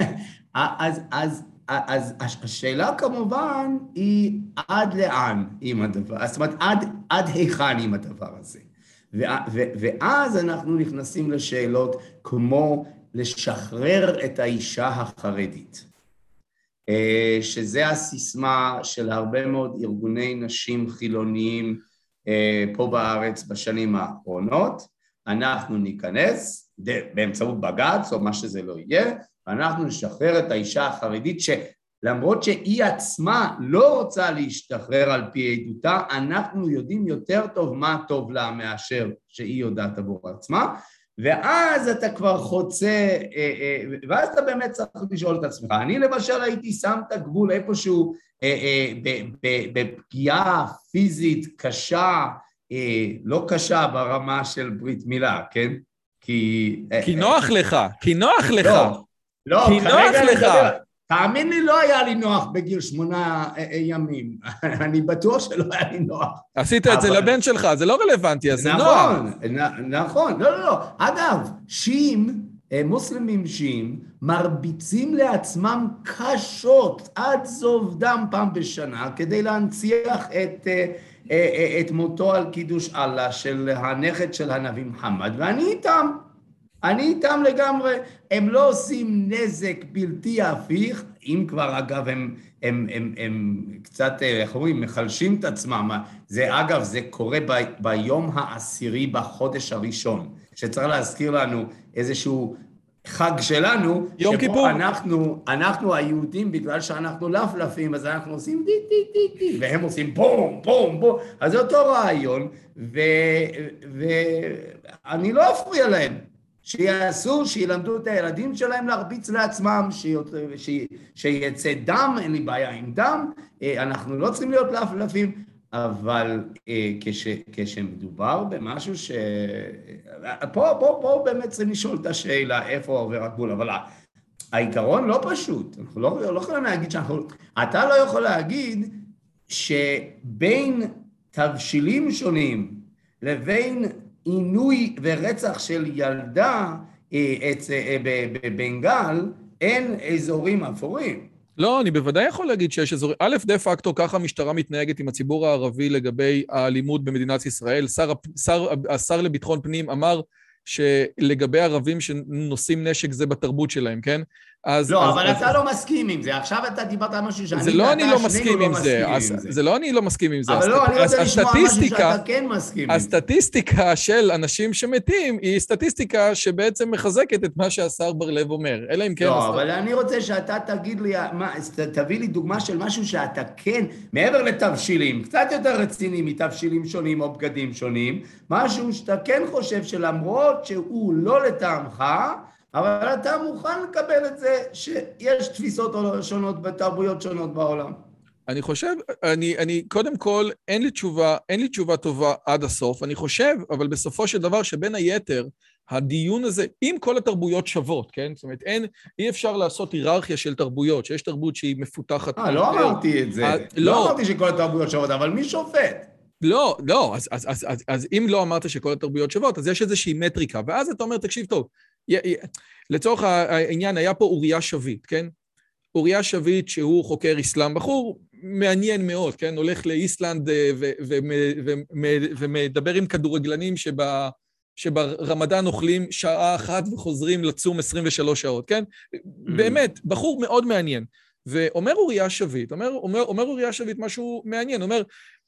Speaker 3: אז השאלה כמובן היא עד לאן עם הדבר, זאת אומרת, עד היכן עם הדבר הזה. ואז אנחנו נכנסים לשאלות כמו לשחרר את האישה החרדית. שזה הסיסמה של הרבה מאוד ארגוני נשים חילוניים פה בארץ בשנים האחרונות. אנחנו ניכנס באמצעות בג"ץ או מה שזה לא יהיה, ואנחנו נשחרר את האישה החרדית שלמרות שהיא עצמה לא רוצה להשתחרר על פי עדותה, אנחנו יודעים יותר טוב מה טוב לה מאשר שהיא יודעת עבור עצמה, ואז אתה כבר חוצה, ואז אתה באמת צריך לשאול את עצמך. אני למשל הייתי שם את הגבול איפשהו בפגיעה פיזית קשה, לא קשה ברמה של ברית מילה, כן? כי...
Speaker 1: כי נוח לך, כי נוח לך.
Speaker 3: לא,
Speaker 1: כי נוח לך.
Speaker 3: תאמין לי, לא היה לי נוח בגיל שמונה ימים. אני בטוח שלא היה לי נוח.
Speaker 1: עשית את זה לבן שלך, זה לא רלוונטי, אז זה נוח.
Speaker 3: נכון, נכון. לא, לא, לא. אגב, שיעים, מוסלמים שיעים, מרביצים לעצמם קשות עד זוב דם פעם בשנה, כדי להנציח את, את מותו על קידוש אללה של הנכד של הנביא מוחמד, ואני איתם. אני איתם לגמרי, הם לא עושים נזק בלתי הפיך, אם כבר אגב הם, הם, הם, הם קצת, איך אומרים, מחלשים את עצמם, זה אגב, זה קורה ב, ביום העשירי בחודש הראשון, שצריך להזכיר לנו איזשהו חג שלנו,
Speaker 1: יום
Speaker 3: שבו
Speaker 1: כיפור.
Speaker 3: אנחנו, אנחנו היהודים, בגלל שאנחנו לפלפים, אז אנחנו עושים די די די די, והם עושים בום, בום, בום, אז זה אותו רעיון, ואני לא אפריע להם. שיעשו, שילמדו את הילדים שלהם להרביץ לעצמם, שיצא דם, אין לי בעיה עם דם, אנחנו לא צריכים להיות לפלפים, אבל כש, כשמדובר במשהו ש... פה, פה, פה באמת צריכים לשאול את השאלה, איפה עובר הגבול, אבל העיקרון לא פשוט, אנחנו לא, לא יכולים להגיד שאנחנו... אתה לא יכול להגיד שבין תבשילים שונים לבין... עינוי ורצח של ילדה בבנגל, אין אזורים אפורים.
Speaker 1: לא, אני בוודאי יכול להגיד שיש אזורים. א', דה פקטו, ככה המשטרה מתנהגת עם הציבור הערבי לגבי האלימות במדינת ישראל. שר, שר, השר לביטחון פנים אמר שלגבי ערבים שנושאים נשק זה בתרבות שלהם, כן? אז,
Speaker 3: לא,
Speaker 1: אז,
Speaker 3: אבל
Speaker 1: אז,
Speaker 3: אתה אז... לא מסכים עם זה. עכשיו אתה דיברת על משהו שאני...
Speaker 1: זה לא אני לא מסכים עם
Speaker 3: לא
Speaker 1: זה. אז,
Speaker 3: עם זה.
Speaker 1: זה לא אני לא מסכים עם זה.
Speaker 3: אבל
Speaker 1: הסט...
Speaker 3: לא, אני רוצה
Speaker 1: הס...
Speaker 3: לשמוע משהו
Speaker 1: שאתה
Speaker 3: כן מסכים עם
Speaker 1: הסטטיסטיקה של אנשים שמתים היא סטטיסטיקה שבעצם מחזקת את מה שהשר בר לב אומר. אלא אם כן...
Speaker 3: לא,
Speaker 1: הסט...
Speaker 3: אבל אני רוצה שאתה תגיד לי, מה, תביא לי דוגמה של משהו שאתה כן, מעבר לתבשילים, קצת יותר רציני מתבשילים שונים או בגדים שונים, משהו שאתה כן חושב שלמרות שהוא לא לטעמך, אבל אתה מוכן לקבל את זה שיש תפיסות שונות בתרבויות שונות בעולם.
Speaker 1: אני חושב, אני, אני, קודם כל, אין לי תשובה, אין לי תשובה טובה עד הסוף. אני חושב, אבל בסופו של דבר שבין היתר, הדיון הזה, אם כל התרבויות שוות, כן? זאת אומרת, אין, אי אפשר לעשות היררכיה של תרבויות, שיש תרבות שהיא מפותחת.
Speaker 3: אה, לא אמרתי את זה. לא אמרתי שכל התרבויות שוות, אבל מי שופט?
Speaker 1: לא, לא, אז, אז, אז, אז, אז אם לא אמרת שכל התרבויות שוות, אז יש איזושהי מטריקה, ואז אתה אומר, תקשיב טוב, לצורך העניין היה פה אוריה שביט, כן? אוריה שביט שהוא חוקר אסלאם, בחור מעניין מאוד, כן? הולך לאיסלנד ומדבר עם כדורגלנים שברמדאן אוכלים שעה אחת וחוזרים לצום עשרים ושלוש שעות, כן? באמת, בחור מאוד מעניין. ואומר אוריה שביט, אומר, אומר, אומר אוריה שביט משהו מעניין, אומר,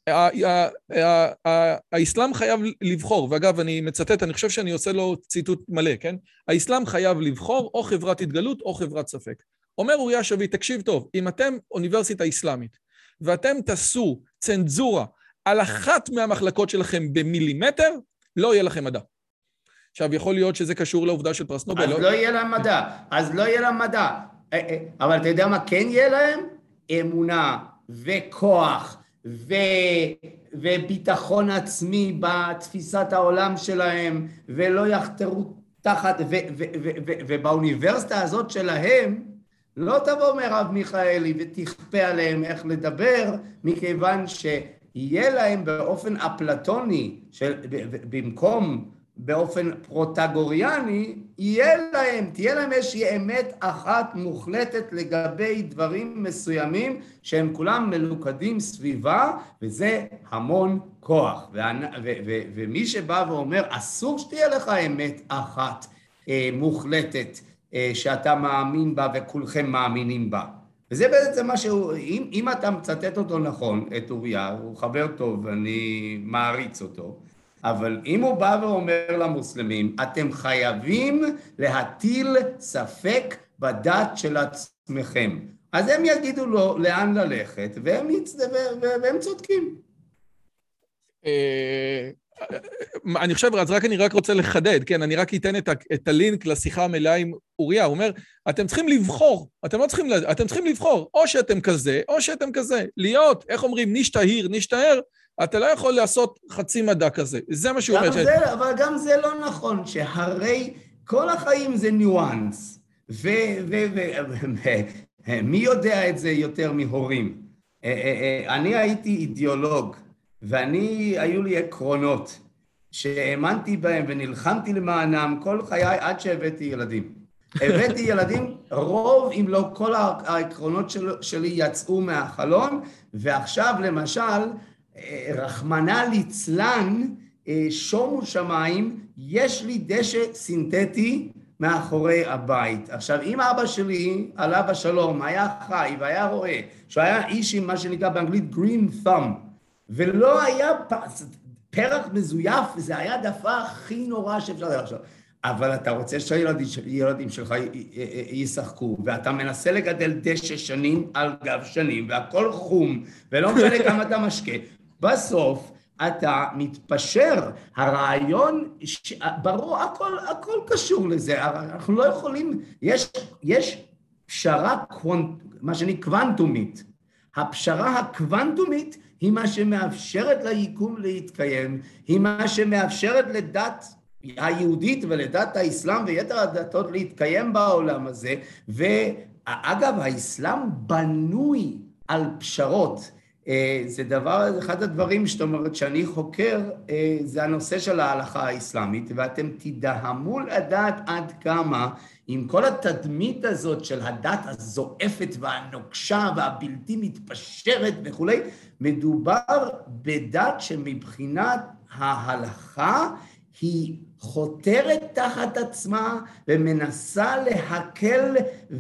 Speaker 1: האסלאם חייב לבחור, ואגב, אני מצטט, אני חושב שאני עושה לו ציטוט מלא, כן? האסלאם חייב לבחור או חברת התגלות או חברת ספק. אומר אוריה שביט, תקשיב טוב, אם אתם אוניברסיטה אסלאמית, ואתם תעשו צנזורה על אחת מהמחלקות שלכם במילימטר, לא יהיה לכם מדע. עכשיו, יכול להיות שזה קשור לעובדה של פרס נובל.
Speaker 3: אז לא יהיה להם מדע, אז לא יהיה להם מדע. אבל אתה יודע מה כן יהיה להם? אמונה וכוח ו... וביטחון עצמי בתפיסת העולם שלהם, ולא יחתרו תחת, ו... ו... ו... ו... ובאוניברסיטה הזאת שלהם, לא תבוא מרב מיכאלי ותכפה עליהם איך לדבר, מכיוון שיהיה להם באופן אפלטוני, של... במקום באופן פרוטגוריאני, יהיה להם, תהיה להם איזושהי אמת אחת מוחלטת לגבי דברים מסוימים שהם כולם מלוכדים סביבה, וזה המון כוח. ו- ו- ו- ומי שבא ואומר, אסור שתהיה לך אמת אחת אה, מוחלטת אה, שאתה מאמין בה וכולכם מאמינים בה. וזה בעצם מה שהוא, אם, אם אתה מצטט אותו נכון, את אוריה, הוא חבר טוב ואני מעריץ אותו, אבל אם הוא בא ואומר למוסלמים, אתם חייבים להטיל ספק בדת של עצמכם. אז הם יגידו לו לאן ללכת, והם, יצ... והם צודקים.
Speaker 1: אני חושב, אז רק אני רק רוצה לחדד, כן, אני רק אתן את, ה... את הלינק לשיחה המלאה עם אוריה, הוא אומר, אתם צריכים לבחור, אתם לא צריכים, אתם צריכים לבחור, או שאתם כזה, או שאתם כזה, להיות, איך אומרים, נשתהיר, נשתהר, אתה לא יכול לעשות חצי מדע כזה. זה מה שהוא אומר.
Speaker 3: זה, ש... אבל גם זה לא נכון, שהרי כל החיים זה ניואנס, ומי יודע את זה יותר מהורים? אני הייתי אידיאולוג, ואני, היו לי עקרונות, שהאמנתי בהם ונלחמתי למענם כל חיי עד שהבאתי ילדים. הבאתי ילדים, רוב אם לא כל העקרונות של, שלי יצאו מהחלון, ועכשיו למשל, רחמנא ליצלן, שומו שמיים, יש לי דשא סינתטי מאחורי הבית. עכשיו, אם אבא שלי, עליו השלום, היה חי והיה רואה, שהוא היה איש עם מה שנקרא באנגלית green thumb, ולא היה פרח מזויף, זה היה הדבר הכי נורא שאפשר לדעת עכשיו. אבל אתה רוצה שהילדים שלך ישחקו, ואתה מנסה לגדל דשא שנים על גב שנים, והכל חום, ולא משנה כמה אתה משקה. בסוף אתה מתפשר, הרעיון, ברור, הכל, הכל קשור לזה, אנחנו לא יכולים, יש, יש פשרה, מה שאני קוונטומית, הפשרה הקוונטומית היא מה שמאפשרת ליקום להתקיים, היא מה שמאפשרת לדת היהודית ולדת האסלאם ויתר הדתות להתקיים בעולם הזה, ואגב, האסלאם בנוי על פשרות, זה דבר, אחד הדברים שאת אומרת שאני חוקר, זה הנושא של ההלכה האסלאמית, ואתם תדהמו לדעת עד כמה, עם כל התדמית הזאת של הדת הזועפת והנוקשה והבלתי מתפשרת וכו', מדובר בדת שמבחינת ההלכה, היא חותרת תחת עצמה ומנסה להקל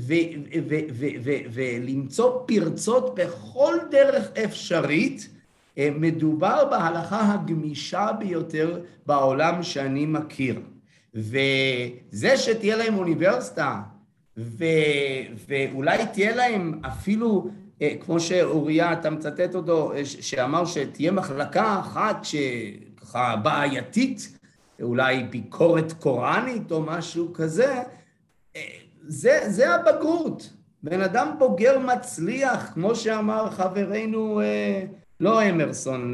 Speaker 3: ולמצוא פרצות בכל דרך אפשרית. מדובר בהלכה הגמישה ביותר בעולם שאני מכיר. וזה שתהיה להם אוניברסיטה, ואולי תהיה להם אפילו, כמו שאוריה, אתה מצטט אותו, שאמר שתהיה מחלקה אחת שככה בעייתית, אולי ביקורת קוראנית או משהו כזה, זה, זה הבגרות. בן אדם בוגר מצליח, כמו שאמר חברנו, לא אמרסון,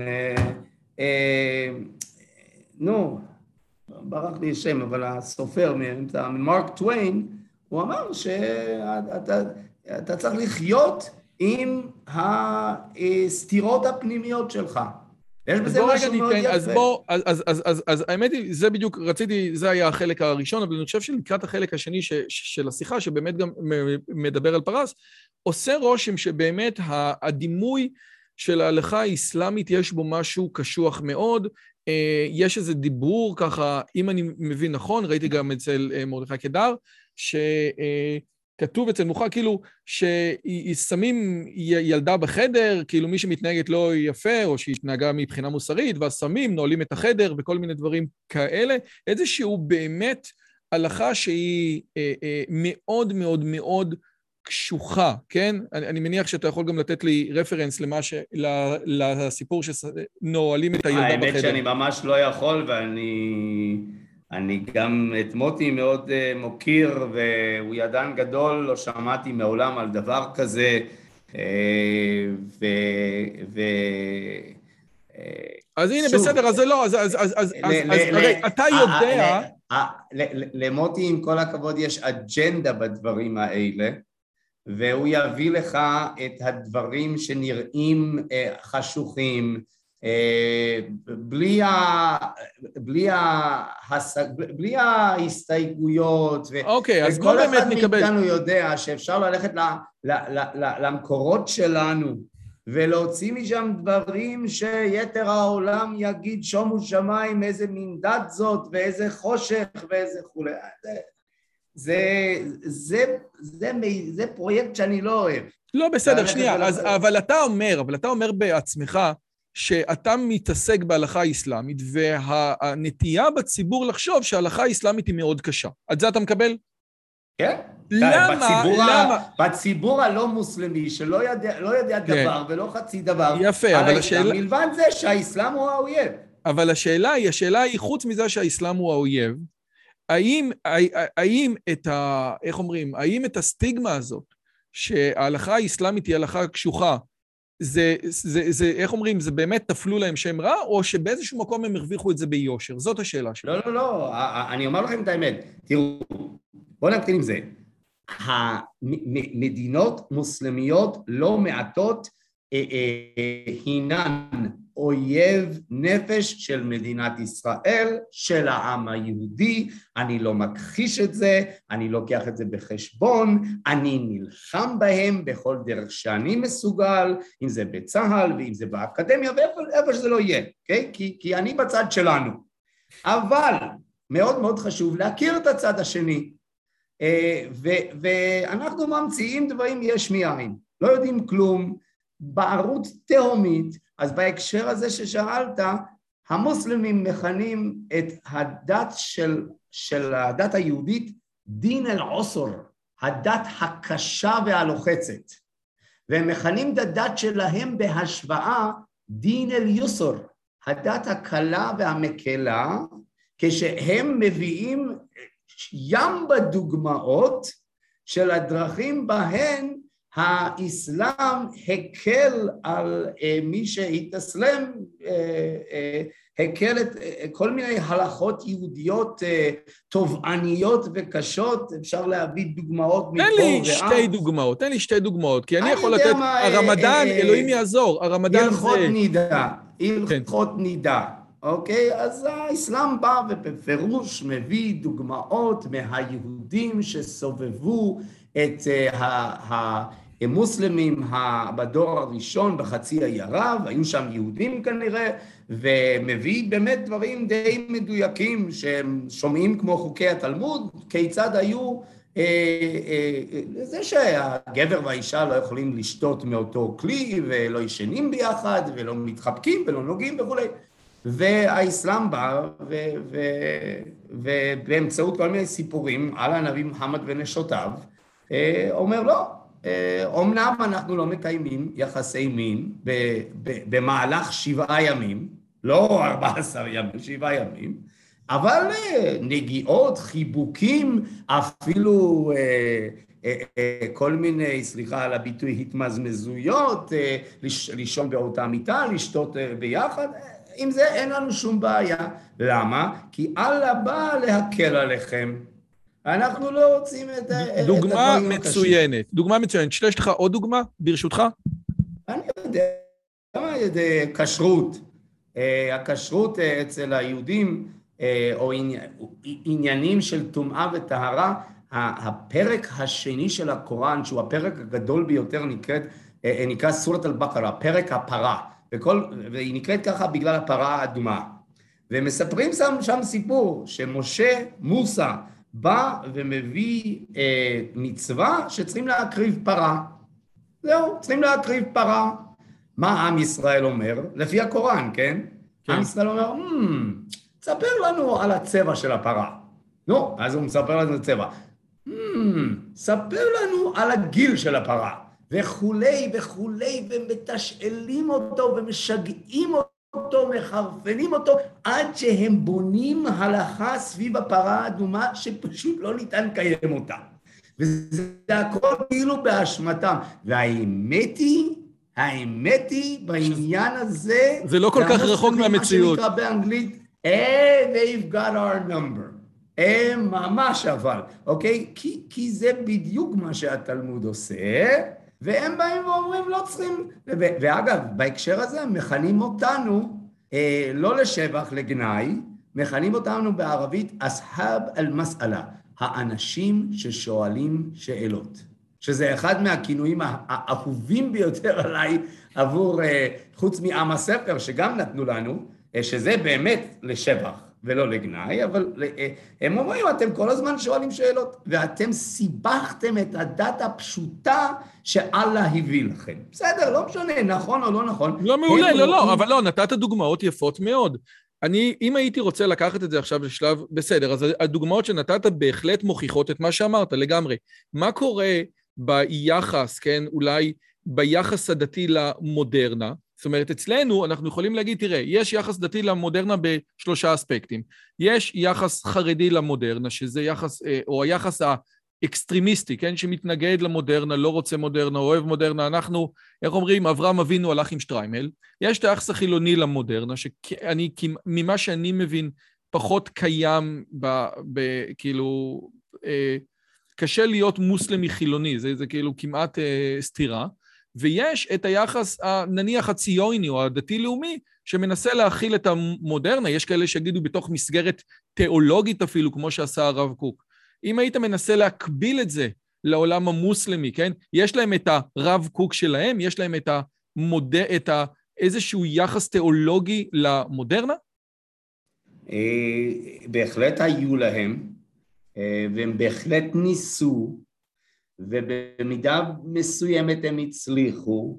Speaker 3: נו, ברח לי שם, אבל הסופר, מרק טוויין, הוא אמר שאתה אתה צריך לחיות עם הסתירות הפנימיות שלך.
Speaker 1: אז בוא רגע ניתן, אז בוא, אז, אז, אז, אז, אז האמת היא, זה בדיוק, רציתי, זה היה החלק הראשון, אבל אני חושב שלקראת החלק השני ש, של השיחה, שבאמת גם מדבר על פרס, עושה רושם שבאמת הדימוי של ההלכה האסלאמית יש בו משהו קשוח מאוד, יש איזה דיבור ככה, אם אני מבין נכון, ראיתי גם אצל מרדכי קדר, ש... כתוב אצל מוחה, כאילו, ששמים ילדה בחדר, כאילו מי שמתנהגת לא יפה, או שהתנהגה מבחינה מוסרית, והשמים נועלים את החדר, וכל מיני דברים כאלה, איזשהו באמת הלכה שהיא אה, אה, מאוד מאוד מאוד קשוחה, כן? אני, אני מניח שאתה יכול גם לתת לי רפרנס למה ש... לסיפור שנועלים את הילדה בחדר.
Speaker 3: האמת שאני ממש לא יכול, ואני... אני גם את מוטי מאוד מוקיר, והוא ידען גדול, לא שמעתי מעולם על דבר כזה, ו... ו...
Speaker 1: אז הנה, בסדר, אז זה לא, אז, אז, אז, אז, הרי אתה יודע...
Speaker 3: למוטי, עם כל הכבוד, יש אג'נדה בדברים האלה, והוא יביא לך את הדברים שנראים חשוכים, בלי ה... בלי ה... בלי ההסתייגויות,
Speaker 1: אוקיי, אז בוא באמת נקבל...
Speaker 3: וכל אחד מאיתנו יודע שאפשר ללכת למקורות שלנו, ולהוציא משם דברים שיתר העולם יגיד שומו שמיים, איזה מין דת זאת, ואיזה חושך, ואיזה חולה. זה, זה, זה, זה פרויקט שאני לא אוהב.
Speaker 1: לא, בסדר, שנייה, אז, אבל אתה אומר, אבל אתה אומר בעצמך, שאתה מתעסק בהלכה האסלאמית, והנטייה בציבור לחשוב שההלכה האסלאמית היא מאוד קשה. את זה אתה מקבל?
Speaker 3: כן.
Speaker 1: למה?
Speaker 3: בציבור,
Speaker 1: למה?
Speaker 3: בציבור הלא מוסלמי, שלא יודע, לא יודע
Speaker 1: כן.
Speaker 3: דבר ולא חצי דבר.
Speaker 1: יפה, אבל השאלה...
Speaker 3: מלבד זה שהאסלאם הוא האויב.
Speaker 1: אבל השאלה היא, השאלה היא, חוץ מזה שהאסלאם הוא האויב, האם, האם את ה... איך אומרים? האם את הסטיגמה הזאת, שההלכה האסלאמית היא הלכה קשוחה, זה, זה, זה, איך אומרים, זה באמת תפלו להם שם רע, או שבאיזשהו מקום הם הרוויחו את זה ביושר? זאת השאלה שלי.
Speaker 3: לא, לא, לא, אני אומר לכם את האמת. תראו, בואו נתחיל עם זה. המדינות מוסלמיות לא מעטות הינן אויב נפש של מדינת ישראל, של העם היהודי, אני לא מכחיש את זה, אני לוקח את זה בחשבון, אני נלחם בהם בכל דרך שאני מסוגל, אם זה בצה"ל ואם זה באקדמיה ואיפה שזה לא יהיה, okay? כי, כי אני בצד שלנו. אבל מאוד מאוד חשוב להכיר את הצד השני, ו- ואנחנו ממציאים דברים יש מאין, לא יודעים כלום, בערות תהומית. אז בהקשר הזה ששאלת, המוסלמים מכנים את הדת של, של הדת היהודית דין אל-עוסר, הדת הקשה והלוחצת, והם מכנים את הדת שלהם בהשוואה דין אל-יוסר, הדת הקלה והמקלה, כשהם מביאים ים בדוגמאות של הדרכים בהן האסלאם הקל על מי שהתאסלם, הקל את כל מיני הלכות יהודיות תובעניות וקשות. אפשר להביא דוגמאות מפה
Speaker 1: ואף. תן לי שתי דוגמאות, תן לי שתי דוגמאות, כי אני יכול לתת, הרמדאן, אלוהים יעזור, הרמדאן זה...
Speaker 3: הלכות נידה, הלכות נידה. אוקיי, אז האסלאם בא ובפירוש מביא דוגמאות מהיהודים שסובבו את המוסלמים בדור הראשון בחצי האי ערב, היו שם יהודים כנראה, ומביא באמת דברים די מדויקים שהם שומעים כמו חוקי התלמוד, כיצד היו, זה שהגבר והאישה לא יכולים לשתות מאותו כלי ולא ישנים ביחד ולא מתחבקים ולא נוגעים וכו'. והאסלאם בא, ובאמצעות כל מיני סיפורים על הנביא מוחמד ונשותיו, אומר לא, אומנם אנחנו לא מקיימים יחסי מין במהלך שבעה ימים, לא ארבעה עשר ימים, שבעה ימים, אבל נגיעות, חיבוקים, אפילו כל מיני, סליחה על הביטוי, התמזמזויות, לישון באותה מיטה, לשתות ביחד, עם זה אין לנו שום בעיה. למה? כי אללה בא להקל עליכם. אנחנו לא רוצים את הדברים הקשים.
Speaker 1: דוגמה מצוינת. דוגמה מצוינת. יש לך עוד דוגמה, ברשותך?
Speaker 3: אני יודע, אני יודע, כשרות. הכשרות אצל היהודים, או עניינים של טומאה וטהרה, הפרק השני של הקוראן, שהוא הפרק הגדול ביותר, נקרא סורת אל-בקרה, פרק הפרה. וכל, והיא נקראת ככה בגלל הפרה האדומה. ומספרים שם, שם סיפור שמשה, מוסא, בא ומביא אה, מצווה שצריכים להקריב פרה. זהו, צריכים להקריב פרה. מה עם ישראל אומר? לפי הקוראן, כן? כן. עם ישראל אומר, hmm, תספר לנו על הצבע של הפרה. נו, אז הוא מספר לנו צבע. Hmm, ספר לנו על הגיל של הפרה. וכולי וכולי, ומתשאלים אותו ומשגעים אותו, מחרפנים אותו, עד שהם בונים הלכה סביב הפרה האדומה שפשוט לא ניתן לקיים אותה. וזה הכל כאילו באשמתם. והאמת היא, האמת היא בעניין הזה,
Speaker 1: זה לא כל כך רחוק מהמציאות.
Speaker 3: מה שנקרא באנגלית, hey, they've got our number. הם ממש אבל, אוקיי? כי, כי זה בדיוק מה שהתלמוד עושה, והם באים ואומרים, לא צריכים, ו- ואגב, בהקשר הזה, הם מכנים אותנו, אה, לא לשבח, לגנאי, מכנים אותנו בערבית, אסחאב אל-מסאלה, האנשים ששואלים שאלות, שזה אחד מהכינויים האהובים ביותר עליי, עבור, אה, חוץ מעם הספר, שגם נתנו לנו, אה, שזה באמת לשבח. ולא לגנאי, אבל הם אומרים, אתם כל הזמן שואלים שאלות, ואתם סיבכתם את הדת הפשוטה שאללה הביא לכם. בסדר, לא משנה, נכון או לא נכון.
Speaker 1: לא מעולה, לא, לא, אבל לא, נתת דוגמאות יפות מאוד. אני, אם הייתי רוצה לקחת את זה עכשיו לשלב, בסדר, אז הדוגמאות שנתת בהחלט מוכיחות את מה שאמרת, לגמרי. מה קורה ביחס, כן, אולי ביחס הדתי למודרנה, זאת אומרת, אצלנו אנחנו יכולים להגיד, תראה, יש יחס דתי למודרנה בשלושה אספקטים. יש יחס חרדי למודרנה, שזה יחס, או היחס האקסטרימיסטי, כן, שמתנגד למודרנה, לא רוצה מודרנה, אוהב מודרנה. אנחנו, איך אומרים, אברהם אבינו הלך עם שטריימל. יש את היחס החילוני למודרנה, שאני, ממה שאני מבין, פחות קיים, ב, ב, כאילו, אה, קשה להיות מוסלמי חילוני, זה, זה כאילו כמעט אה, סתירה. ויש את היחס, נניח הציוני או הדתי-לאומי, שמנסה להכיל את המודרנה, יש כאלה שיגידו בתוך מסגרת תיאולוגית אפילו, כמו שעשה הרב קוק. אם היית מנסה להקביל את זה לעולם המוסלמי, כן? יש להם את הרב קוק שלהם, יש להם את המוד... את ה... איזשהו יחס תיאולוגי למודרנה?
Speaker 3: בהחלט היו להם, והם בהחלט ניסו, ובמידה מסוימת הם הצליחו.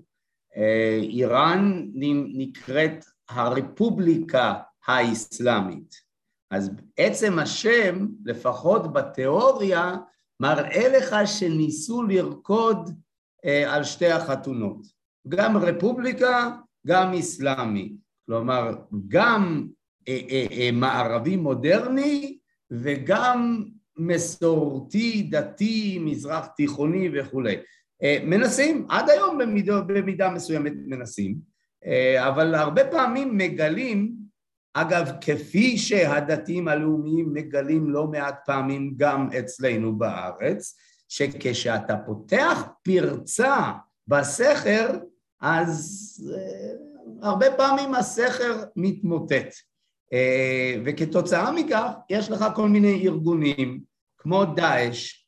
Speaker 3: איראן נקראת הרפובליקה האסלאמית. אז עצם השם, לפחות בתיאוריה, מראה לך שניסו לרקוד על שתי החתונות. גם רפובליקה, גם אסלאמי. כלומר, גם מערבי מודרני, וגם מסורתי, דתי, מזרח תיכוני וכו'. מנסים, עד היום במידה, במידה מסוימת מנסים, אבל הרבה פעמים מגלים, אגב, כפי שהדתיים הלאומיים מגלים לא מעט פעמים גם אצלנו בארץ, שכשאתה פותח פרצה בסכר, אז הרבה פעמים הסכר מתמוטט. וכתוצאה מכך יש לך כל מיני ארגונים, כמו דאעש,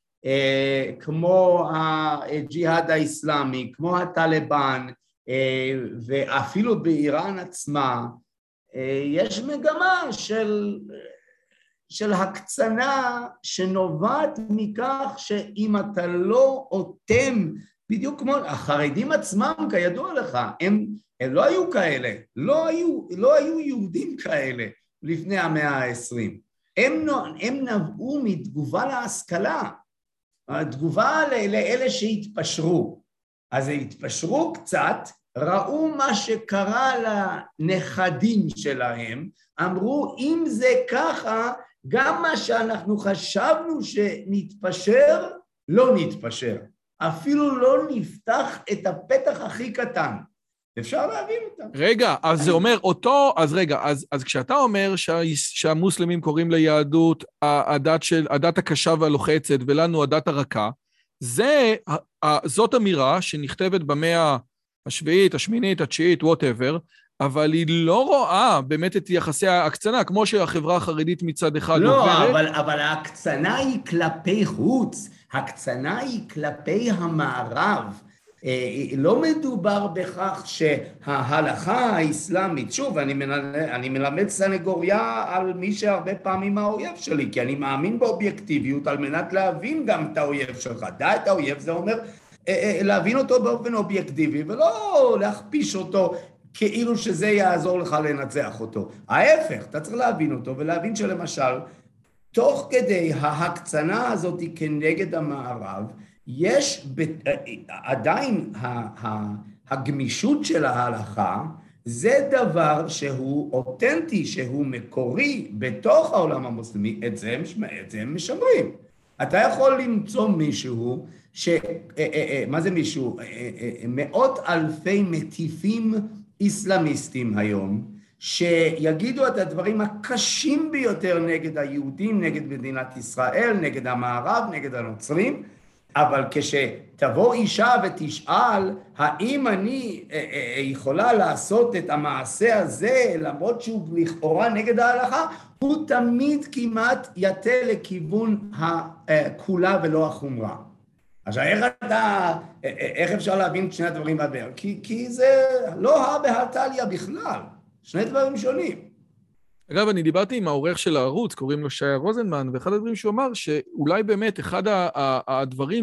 Speaker 3: כמו הג'יהאד האסלאמי, כמו הטליבן, ואפילו באיראן עצמה, יש מגמה של, של הקצנה שנובעת מכך שאם אתה לא אותם, בדיוק כמו החרדים עצמם, כידוע לך, הם, הם לא היו כאלה, לא היו, לא היו יהודים כאלה לפני המאה העשרים. הם, הם נבעו מתגובה להשכלה, התגובה לאלה שהתפשרו. אז התפשרו קצת, ראו מה שקרה לנכדים שלהם, אמרו, אם זה ככה, גם מה שאנחנו חשבנו שנתפשר, לא נתפשר. אפילו לא נפתח את הפתח הכי קטן. אפשר להבין אותם.
Speaker 1: רגע, אז זה אומר אותו, אז רגע, אז, אז כשאתה אומר שה, שהמוסלמים קוראים ליהדות הדת, של, הדת הקשה והלוחצת, ולנו הדת הרכה, זה, זאת אמירה שנכתבת במאה השביעית, השמינית, התשיעית, whatever, אבל היא לא רואה באמת את יחסי ההקצנה, כמו שהחברה החרדית מצד אחד
Speaker 3: לא,
Speaker 1: עוברת.
Speaker 3: אבל, אבל ההקצנה היא כלפי חוץ, הקצנה היא כלפי המערב. לא מדובר בכך שההלכה האסלאמית, שוב, אני מלמד, אני מלמד סנגוריה על מי שהרבה פעמים האויב שלי, כי אני מאמין באובייקטיביות על מנת להבין גם את האויב שלך. דע את האויב, זה אומר להבין אותו באופן אובייקטיבי, ולא להכפיש אותו כאילו שזה יעזור לך לנצח אותו. ההפך, אתה צריך להבין אותו, ולהבין שלמשל, תוך כדי ההקצנה הזאת כנגד המערב, יש עדיין הגמישות של ההלכה, זה דבר שהוא אותנטי, שהוא מקורי בתוך העולם המוסלמי, את זה, את זה הם משמרים. אתה יכול למצוא מישהו, ש, מה זה מישהו? מאות אלפי מטיפים אסלאמיסטים היום, שיגידו את הדברים הקשים ביותר נגד היהודים, נגד מדינת ישראל, נגד המערב, נגד הנוצרים, אבל כשתבוא אישה ותשאל, האם אני יכולה לעשות את המעשה הזה, למרות שהוא לכאורה נגד ההלכה, הוא תמיד כמעט יתה לכיוון הכולה ולא החומרה. עכשיו, איך אתה, איך אפשר להבין את שני הדברים בדבר? כי, כי זה לא הא בהא תליא בכלל, שני דברים שונים.
Speaker 1: אגב, אני דיברתי עם העורך של הערוץ, קוראים לו שי רוזנמן, ואחד הדברים שהוא אמר, שאולי באמת אחד הדברים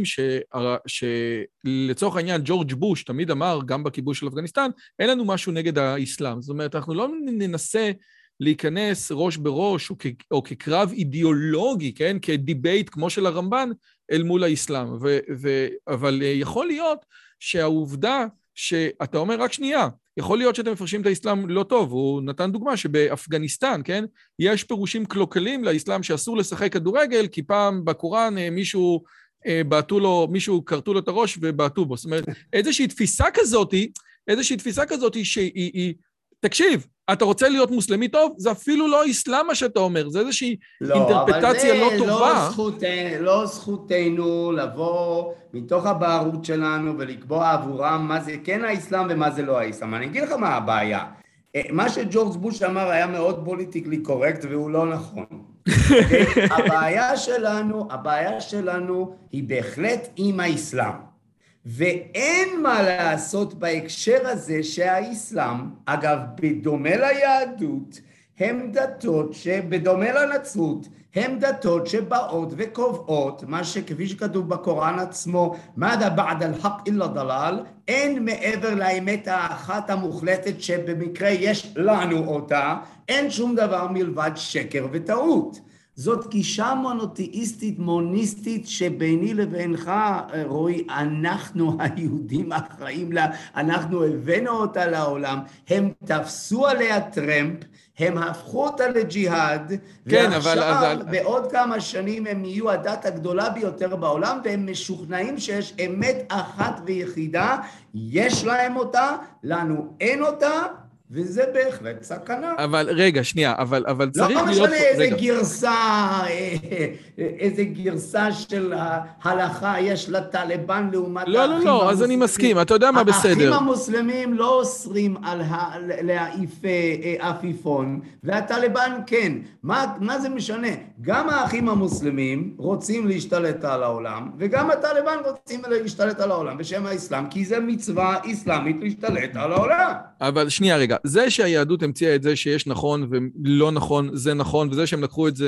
Speaker 1: שלצורך העניין ג'ורג' בוש תמיד אמר, גם בכיבוש של אפגניסטן, אין לנו משהו נגד האסלאם. זאת אומרת, אנחנו לא ננסה להיכנס ראש בראש, או, כ, או כקרב אידיאולוגי, כן? כדיבייט כמו של הרמב"ן, אל מול האסלאם. ו, ו, אבל יכול להיות שהעובדה שאתה אומר רק שנייה, יכול להיות שאתם מפרשים את האסלאם לא טוב, הוא נתן דוגמה שבאפגניסטן, כן? יש פירושים קלוקלים לאסלאם שאסור לשחק כדורגל, כי פעם בקוראן מישהו בעטו לו, מישהו קרטו לו את הראש ובעטו בו. זאת אומרת, איזושהי תפיסה כזאת, איזושהי תפיסה כזאת שהיא, היא, תקשיב, אתה רוצה להיות מוסלמי טוב? זה אפילו לא אסלאם מה שאתה אומר, זה איזושהי
Speaker 3: לא,
Speaker 1: אינטרפטציה לא טובה.
Speaker 3: לא, זכות, לא זכותנו לבוא מתוך הבערות שלנו ולקבוע עבורם מה זה כן האסלאם ומה זה לא האסלאם. אני אגיד לך מה הבעיה. מה שג'ורג' בוש אמר היה מאוד פוליטיקלי קורקט והוא לא נכון. הבעיה שלנו, הבעיה שלנו היא בהחלט עם האסלאם. ואין מה לעשות בהקשר הזה שהאסלאם, אגב, בדומה ליהדות, הם דתות שבדומה לנצרות, הם דתות שבאות וקובעות, מה שכפי שכתוב בקוראן עצמו, מדה בעד אל-חק אילה דלל, אין מעבר לאמת האחת המוחלטת שבמקרה יש לנו אותה, אין שום דבר מלבד שקר וטעות. זאת גישה מונותאיסטית, מוניסטית, שביני לבינך, רואי, אנחנו היהודים אחראים לה, אנחנו הבאנו אותה לעולם, הם תפסו עליה טרמפ, הם הפכו אותה לג'יהאד,
Speaker 1: כן,
Speaker 3: ועכשיו
Speaker 1: אבל...
Speaker 3: בעוד כמה שנים הם יהיו הדת הגדולה ביותר בעולם, והם משוכנעים שיש אמת אחת ויחידה, יש להם אותה, לנו אין אותה, וזה בהחלט סכנה.
Speaker 1: אבל רגע, שנייה, אבל, אבל צריך להיות...
Speaker 3: לא משנה איזה
Speaker 1: רגע.
Speaker 3: גרסה, איזה גרסה של ההלכה יש לטליבן לעומת
Speaker 1: לא, לא, לא, אז אני מסכים, אתה יודע מה בסדר.
Speaker 3: האחים המוסלמים לא אוסרים על להעיף עפיפון, והטליבן כן. מה, מה זה משנה? גם האחים המוסלמים רוצים להשתלט על העולם, וגם הטליבן רוצים להשתלט על העולם בשם האסלאם, כי זה מצווה אסלאמית להשתלט על העולם.
Speaker 1: אבל שנייה רגע, זה שהיהדות המציאה את זה שיש נכון ולא נכון, זה נכון, וזה שהם לקחו את זה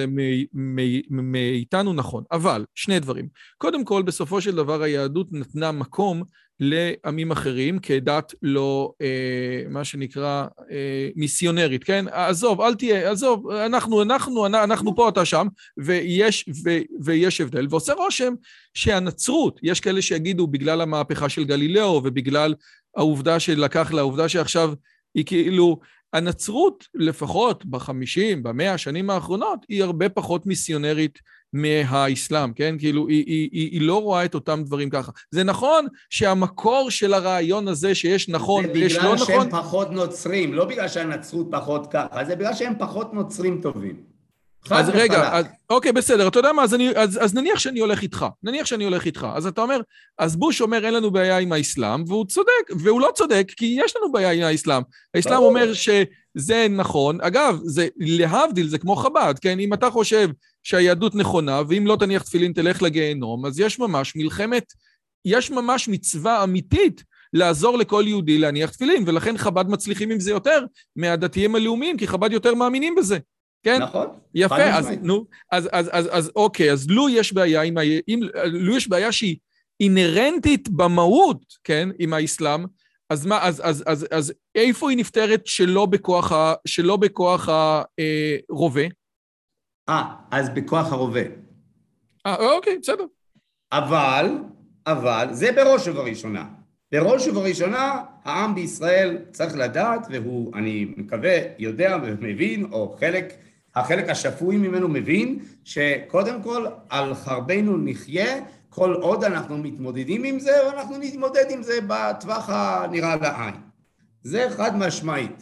Speaker 1: מאיתנו נכון, אבל שני דברים. קודם כל, בסופו של דבר היהדות נתנה מקום לעמים אחרים כדת לא, אה, מה שנקרא, אה, מיסיונרית, כן? עזוב, אל תהיה, עזוב, אנחנו, אנחנו, אנחנו פה, אתה שם, ויש, ו, ויש הבדל, ועושה רושם שהנצרות, יש כאלה שיגידו בגלל המהפכה של גלילאו, ובגלל העובדה שלקח לה, העובדה שעכשיו היא כאילו, הנצרות לפחות בחמישים, במאה השנים האחרונות, היא הרבה פחות מיסיונרית מהאסלאם, כן? כאילו, היא, היא, היא, היא לא רואה את אותם דברים ככה. זה נכון שהמקור של הרעיון הזה שיש נכון ויש לא נכון...
Speaker 3: זה בגלל שהם פחות נוצרים, לא בגלל שהנצרות פחות ככה, זה בגלל שהם פחות נוצרים טובים.
Speaker 1: אז רגע, אז, אוקיי, בסדר, אתה יודע מה, אז, אני, אז, אז נניח שאני הולך איתך, נניח שאני הולך איתך, אז אתה אומר, אז בוש אומר אין לנו בעיה עם האסלאם, והוא צודק, והוא לא צודק, כי יש לנו בעיה עם האסלאם. האסלאם אומר שזה נכון, אגב, זה להבדיל, זה כמו חב"ד, כן? אם אתה חושב שהיהדות נכונה, ואם לא תניח תפילין תלך לגיהנום, אז יש ממש מלחמת, יש ממש מצווה אמיתית, לעזור לכל יהודי להניח תפילין, ולכן חב"ד מצליחים עם זה יותר מהדתיים הלאומיים, כי חב"ד יותר מאמינים בזה. כן?
Speaker 3: נכון.
Speaker 1: יפה, אז נו, אז, אז, אז, אז אוקיי, אז לו יש בעיה עם, עם, לו יש בעיה שהיא אינרנטית במהות, כן, עם האסלאם, אז מה, אז, אז, אז, אז איפה היא נפטרת שלא בכוח ה, שלא בכוח הרובה?
Speaker 3: אה, אז בכוח הרובה.
Speaker 1: אה, אוקיי, בסדר.
Speaker 3: אבל, אבל, זה בראש ובראשונה. בראש ובראשונה, העם בישראל צריך לדעת, והוא, אני מקווה, יודע ומבין, או חלק, החלק השפוי ממנו מבין, שקודם כל, על חרבנו נחיה, כל עוד אנחנו מתמודדים עם זה, ואנחנו נתמודד עם זה בטווח הנראה לעין. זה חד משמעית.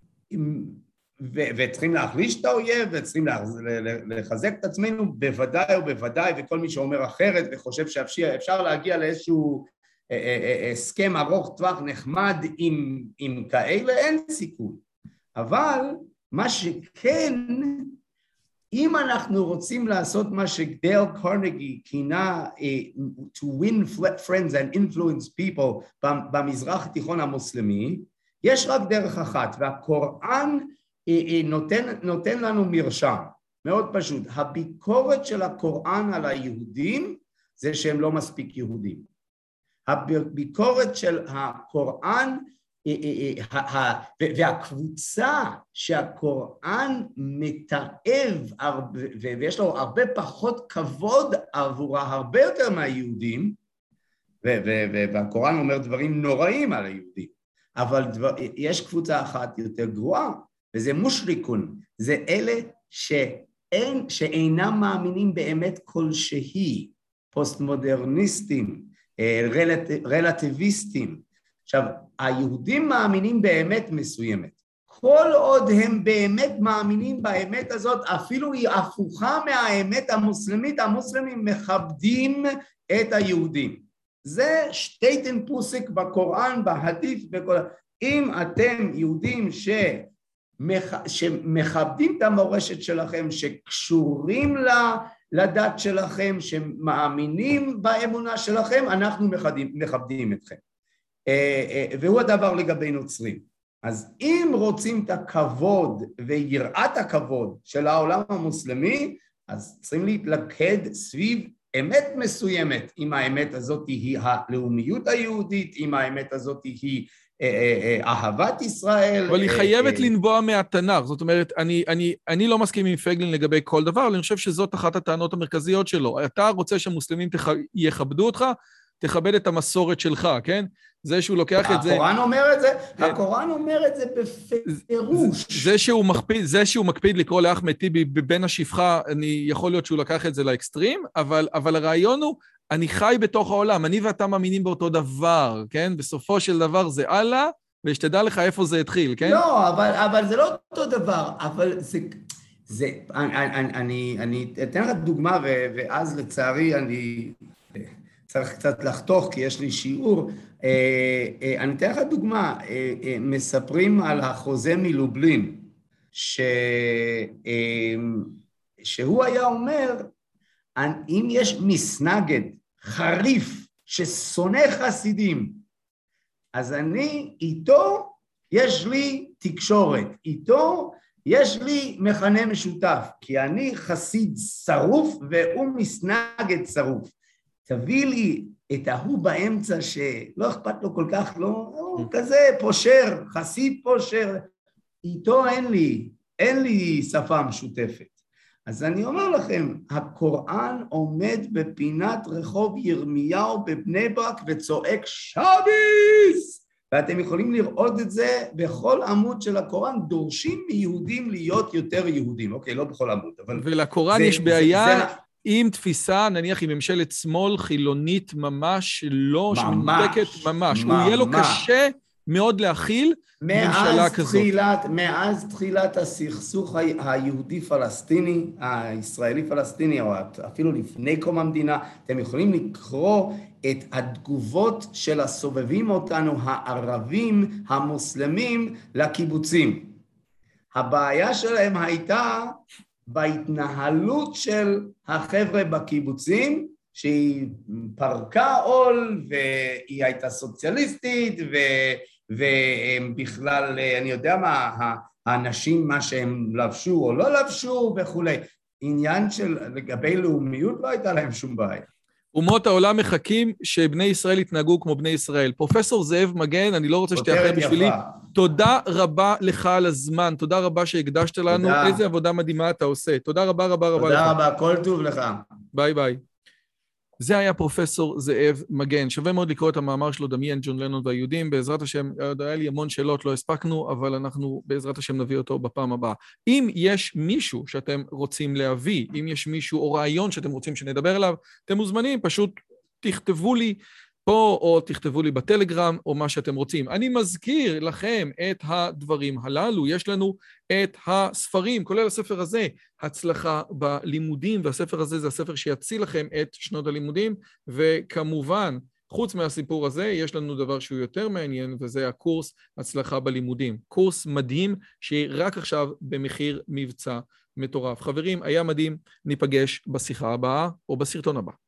Speaker 3: ו- וצריכים להחליש את האויב, וצריכים לחזק את עצמנו, בוודאי או בוודאי, וכל מי שאומר אחרת וחושב שאפשר להגיע לאיזשהו הסכם ארוך טווח נחמד עם, עם כאלה, אין סיכוי. אבל מה שכן, אם אנחנו רוצים לעשות מה שדייל קרנגי כינה to win friends and influence people במזרח התיכון המוסלמי, יש רק דרך אחת, והקוראן נותן, נותן לנו מרשם, מאוד פשוט. הביקורת של הקוראן על היהודים זה שהם לא מספיק יהודים. הביקורת של הקוראן והקבוצה שהקוראן מתעב ויש לו הרבה פחות כבוד עבורה, הרבה יותר מהיהודים, והקוראן אומר דברים נוראים על היהודים, אבל יש קבוצה אחת יותר גרועה, וזה מושריקון, זה אלה שאין, שאינם מאמינים באמת כלשהי, פוסט-מודרניסטים, רלטיביסטים. עכשיו, היהודים מאמינים באמת מסוימת. כל עוד הם באמת מאמינים באמת הזאת, אפילו היא הפוכה מהאמת המוסלמית, המוסלמים מכבדים את היהודים. זה שטייטן פוסק בקוראן, בהדית' בכל... אם אתם יהודים שמכ... שמכבדים את המורשת שלכם, שקשורים לדת שלכם, שמאמינים באמונה שלכם, אנחנו מכבדים, מכבדים אתכם. והוא הדבר לגבי נוצרים. אז אם רוצים את הכבוד ויראת הכבוד של העולם המוסלמי, אז צריכים להתלכד סביב אמת מסוימת, אם האמת הזאת היא הלאומיות היהודית, אם האמת הזאת היא אהבת ישראל.
Speaker 1: אבל היא חייבת לנבוע מהתנ"ך, זאת אומרת, אני, אני, אני לא מסכים עם פייגלין לגבי כל דבר, אבל אני חושב שזאת אחת הטענות המרכזיות שלו. אתה רוצה שהמוסלמים תח... יכבדו אותך, תכבד את המסורת שלך, כן? זה שהוא לוקח את זה...
Speaker 3: הקוראן אומר את זה, הקוראן אומר את זה בפירוש.
Speaker 1: זה שהוא מקפיד, זה שהוא מקפיד לקרוא לאחמד טיבי בבין השפחה, אני יכול להיות שהוא לקח את זה לאקסטרים, אבל, אבל הרעיון הוא, אני חי בתוך העולם, אני ואתה מאמינים באותו דבר, כן? בסופו של דבר זה אללה, ושתדע לך איפה זה התחיל, כן?
Speaker 3: לא, אבל, אבל זה לא אותו דבר, אבל זה... זה, אני, אני, אני אתן לך דוגמה, ואז לצערי אני... צריך קצת לחתוך, כי יש לי שיעור. אני אתן לך דוגמה, מספרים על החוזה מלובלין, ש... שהוא היה אומר, אם יש מסנגד חריף ששונא חסידים, אז אני איתו, יש לי תקשורת, איתו יש לי מכנה משותף, כי אני חסיד שרוף והוא מסנגד שרוף. תביא לי את ההוא באמצע שלא אכפת לו כל כך, לא, הוא כזה פושר, חסיד פושר, איתו אין לי, אין לי שפה משותפת. אז אני אומר לכם, הקוראן עומד בפינת רחוב ירמיהו בבני ברק וצועק שביס! ואתם יכולים לראות את זה בכל עמוד של הקוראן, דורשים מיהודים להיות יותר יהודים. אוקיי, לא בכל עמוד, אבל...
Speaker 1: ולקוראן יש בעיה... עם תפיסה, נניח עם ממשלת שמאל חילונית ממש, לא שמנתקת ממש, הוא יהיה לו קשה מאוד להכיל ממשלה כזאת.
Speaker 3: תחילת, מאז תחילת הסכסוך היהודי-פלסטיני, הישראלי-פלסטיני, או אפילו לפני קום המדינה, אתם יכולים לקרוא את התגובות של הסובבים אותנו, הערבים, המוסלמים, לקיבוצים. הבעיה שלהם הייתה... בהתנהלות של החבר'ה בקיבוצים, שהיא פרקה עול, והיא הייתה סוציאליסטית, ובכלל, אני יודע מה, האנשים, מה שהם לבשו או לא לבשו וכו'. עניין של לגבי לאומיות לא הייתה להם שום בעיה.
Speaker 1: אומות העולם מחכים שבני ישראל יתנהגו כמו בני ישראל. פרופסור זאב מגן, אני לא רוצה שתאחר בשבילי. תודה רבה לך על הזמן, תודה רבה שהקדשת לנו, תודה. איזה עבודה מדהימה אתה עושה. תודה רבה רבה רבה
Speaker 3: תודה
Speaker 1: לך.
Speaker 3: תודה רבה, כל טוב לך.
Speaker 1: ביי ביי. זה היה פרופסור זאב מגן. שווה מאוד לקרוא את המאמר שלו, דמיין ג'ון לנון והיהודים. בעזרת השם, היה לי המון שאלות, לא הספקנו, אבל אנחנו בעזרת השם נביא אותו בפעם הבאה. אם יש מישהו שאתם רוצים להביא, אם יש מישהו או רעיון שאתם רוצים שנדבר עליו, אתם מוזמנים, פשוט תכתבו לי פה, או תכתבו לי בטלגרם, או מה שאתם רוצים. אני מזכיר לכם את הדברים הללו. יש לנו את הספרים, כולל הספר הזה, הצלחה בלימודים, והספר הזה זה הספר שיציל לכם את שנות הלימודים, וכמובן, חוץ מהסיפור הזה, יש לנו דבר שהוא יותר מעניין, וזה הקורס הצלחה בלימודים. קורס מדהים, שרק עכשיו במחיר מבצע מטורף. חברים, היה מדהים, ניפגש בשיחה הבאה, או בסרטון הבא.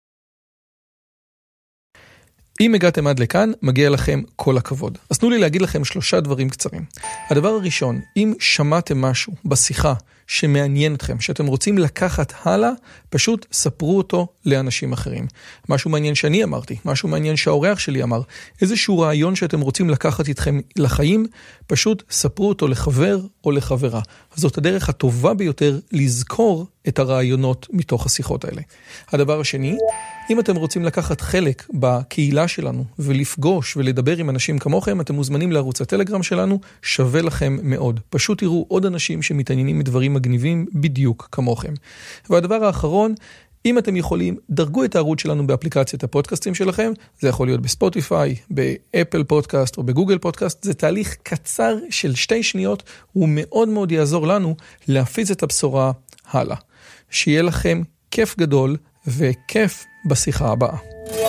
Speaker 1: אם הגעתם עד לכאן, מגיע לכם כל הכבוד. אז תנו לי להגיד לכם שלושה דברים קצרים. הדבר הראשון, אם שמעתם משהו בשיחה שמעניין אתכם, שאתם רוצים לקחת הלאה, פשוט ספרו אותו לאנשים אחרים. משהו מעניין שאני אמרתי, משהו מעניין שהאורח שלי אמר, איזשהו רעיון שאתם רוצים לקחת איתכם לחיים, פשוט ספרו אותו לחבר או לחברה. אז זאת הדרך הטובה ביותר לזכור את הרעיונות מתוך השיחות האלה. הדבר השני, אם אתם רוצים לקחת חלק בקהילה שלנו ולפגוש ולדבר עם אנשים כמוכם, אתם מוזמנים לערוץ הטלגרם שלנו, שווה לכם מאוד. פשוט תראו עוד אנשים שמתעניינים מדברים מגניבים בדיוק כמוכם. והדבר האחרון, אם אתם יכולים, דרגו את הערוץ שלנו באפליקציית הפודקאסטים שלכם, זה יכול להיות בספוטיפיי, באפל פודקאסט או בגוגל פודקאסט, זה תהליך קצר של שתי שניות, הוא מאוד מאוד יעזור לנו להפיץ את הבשורה הלאה. שיהיה לכם כיף גדול וכיף בשיחה הבאה.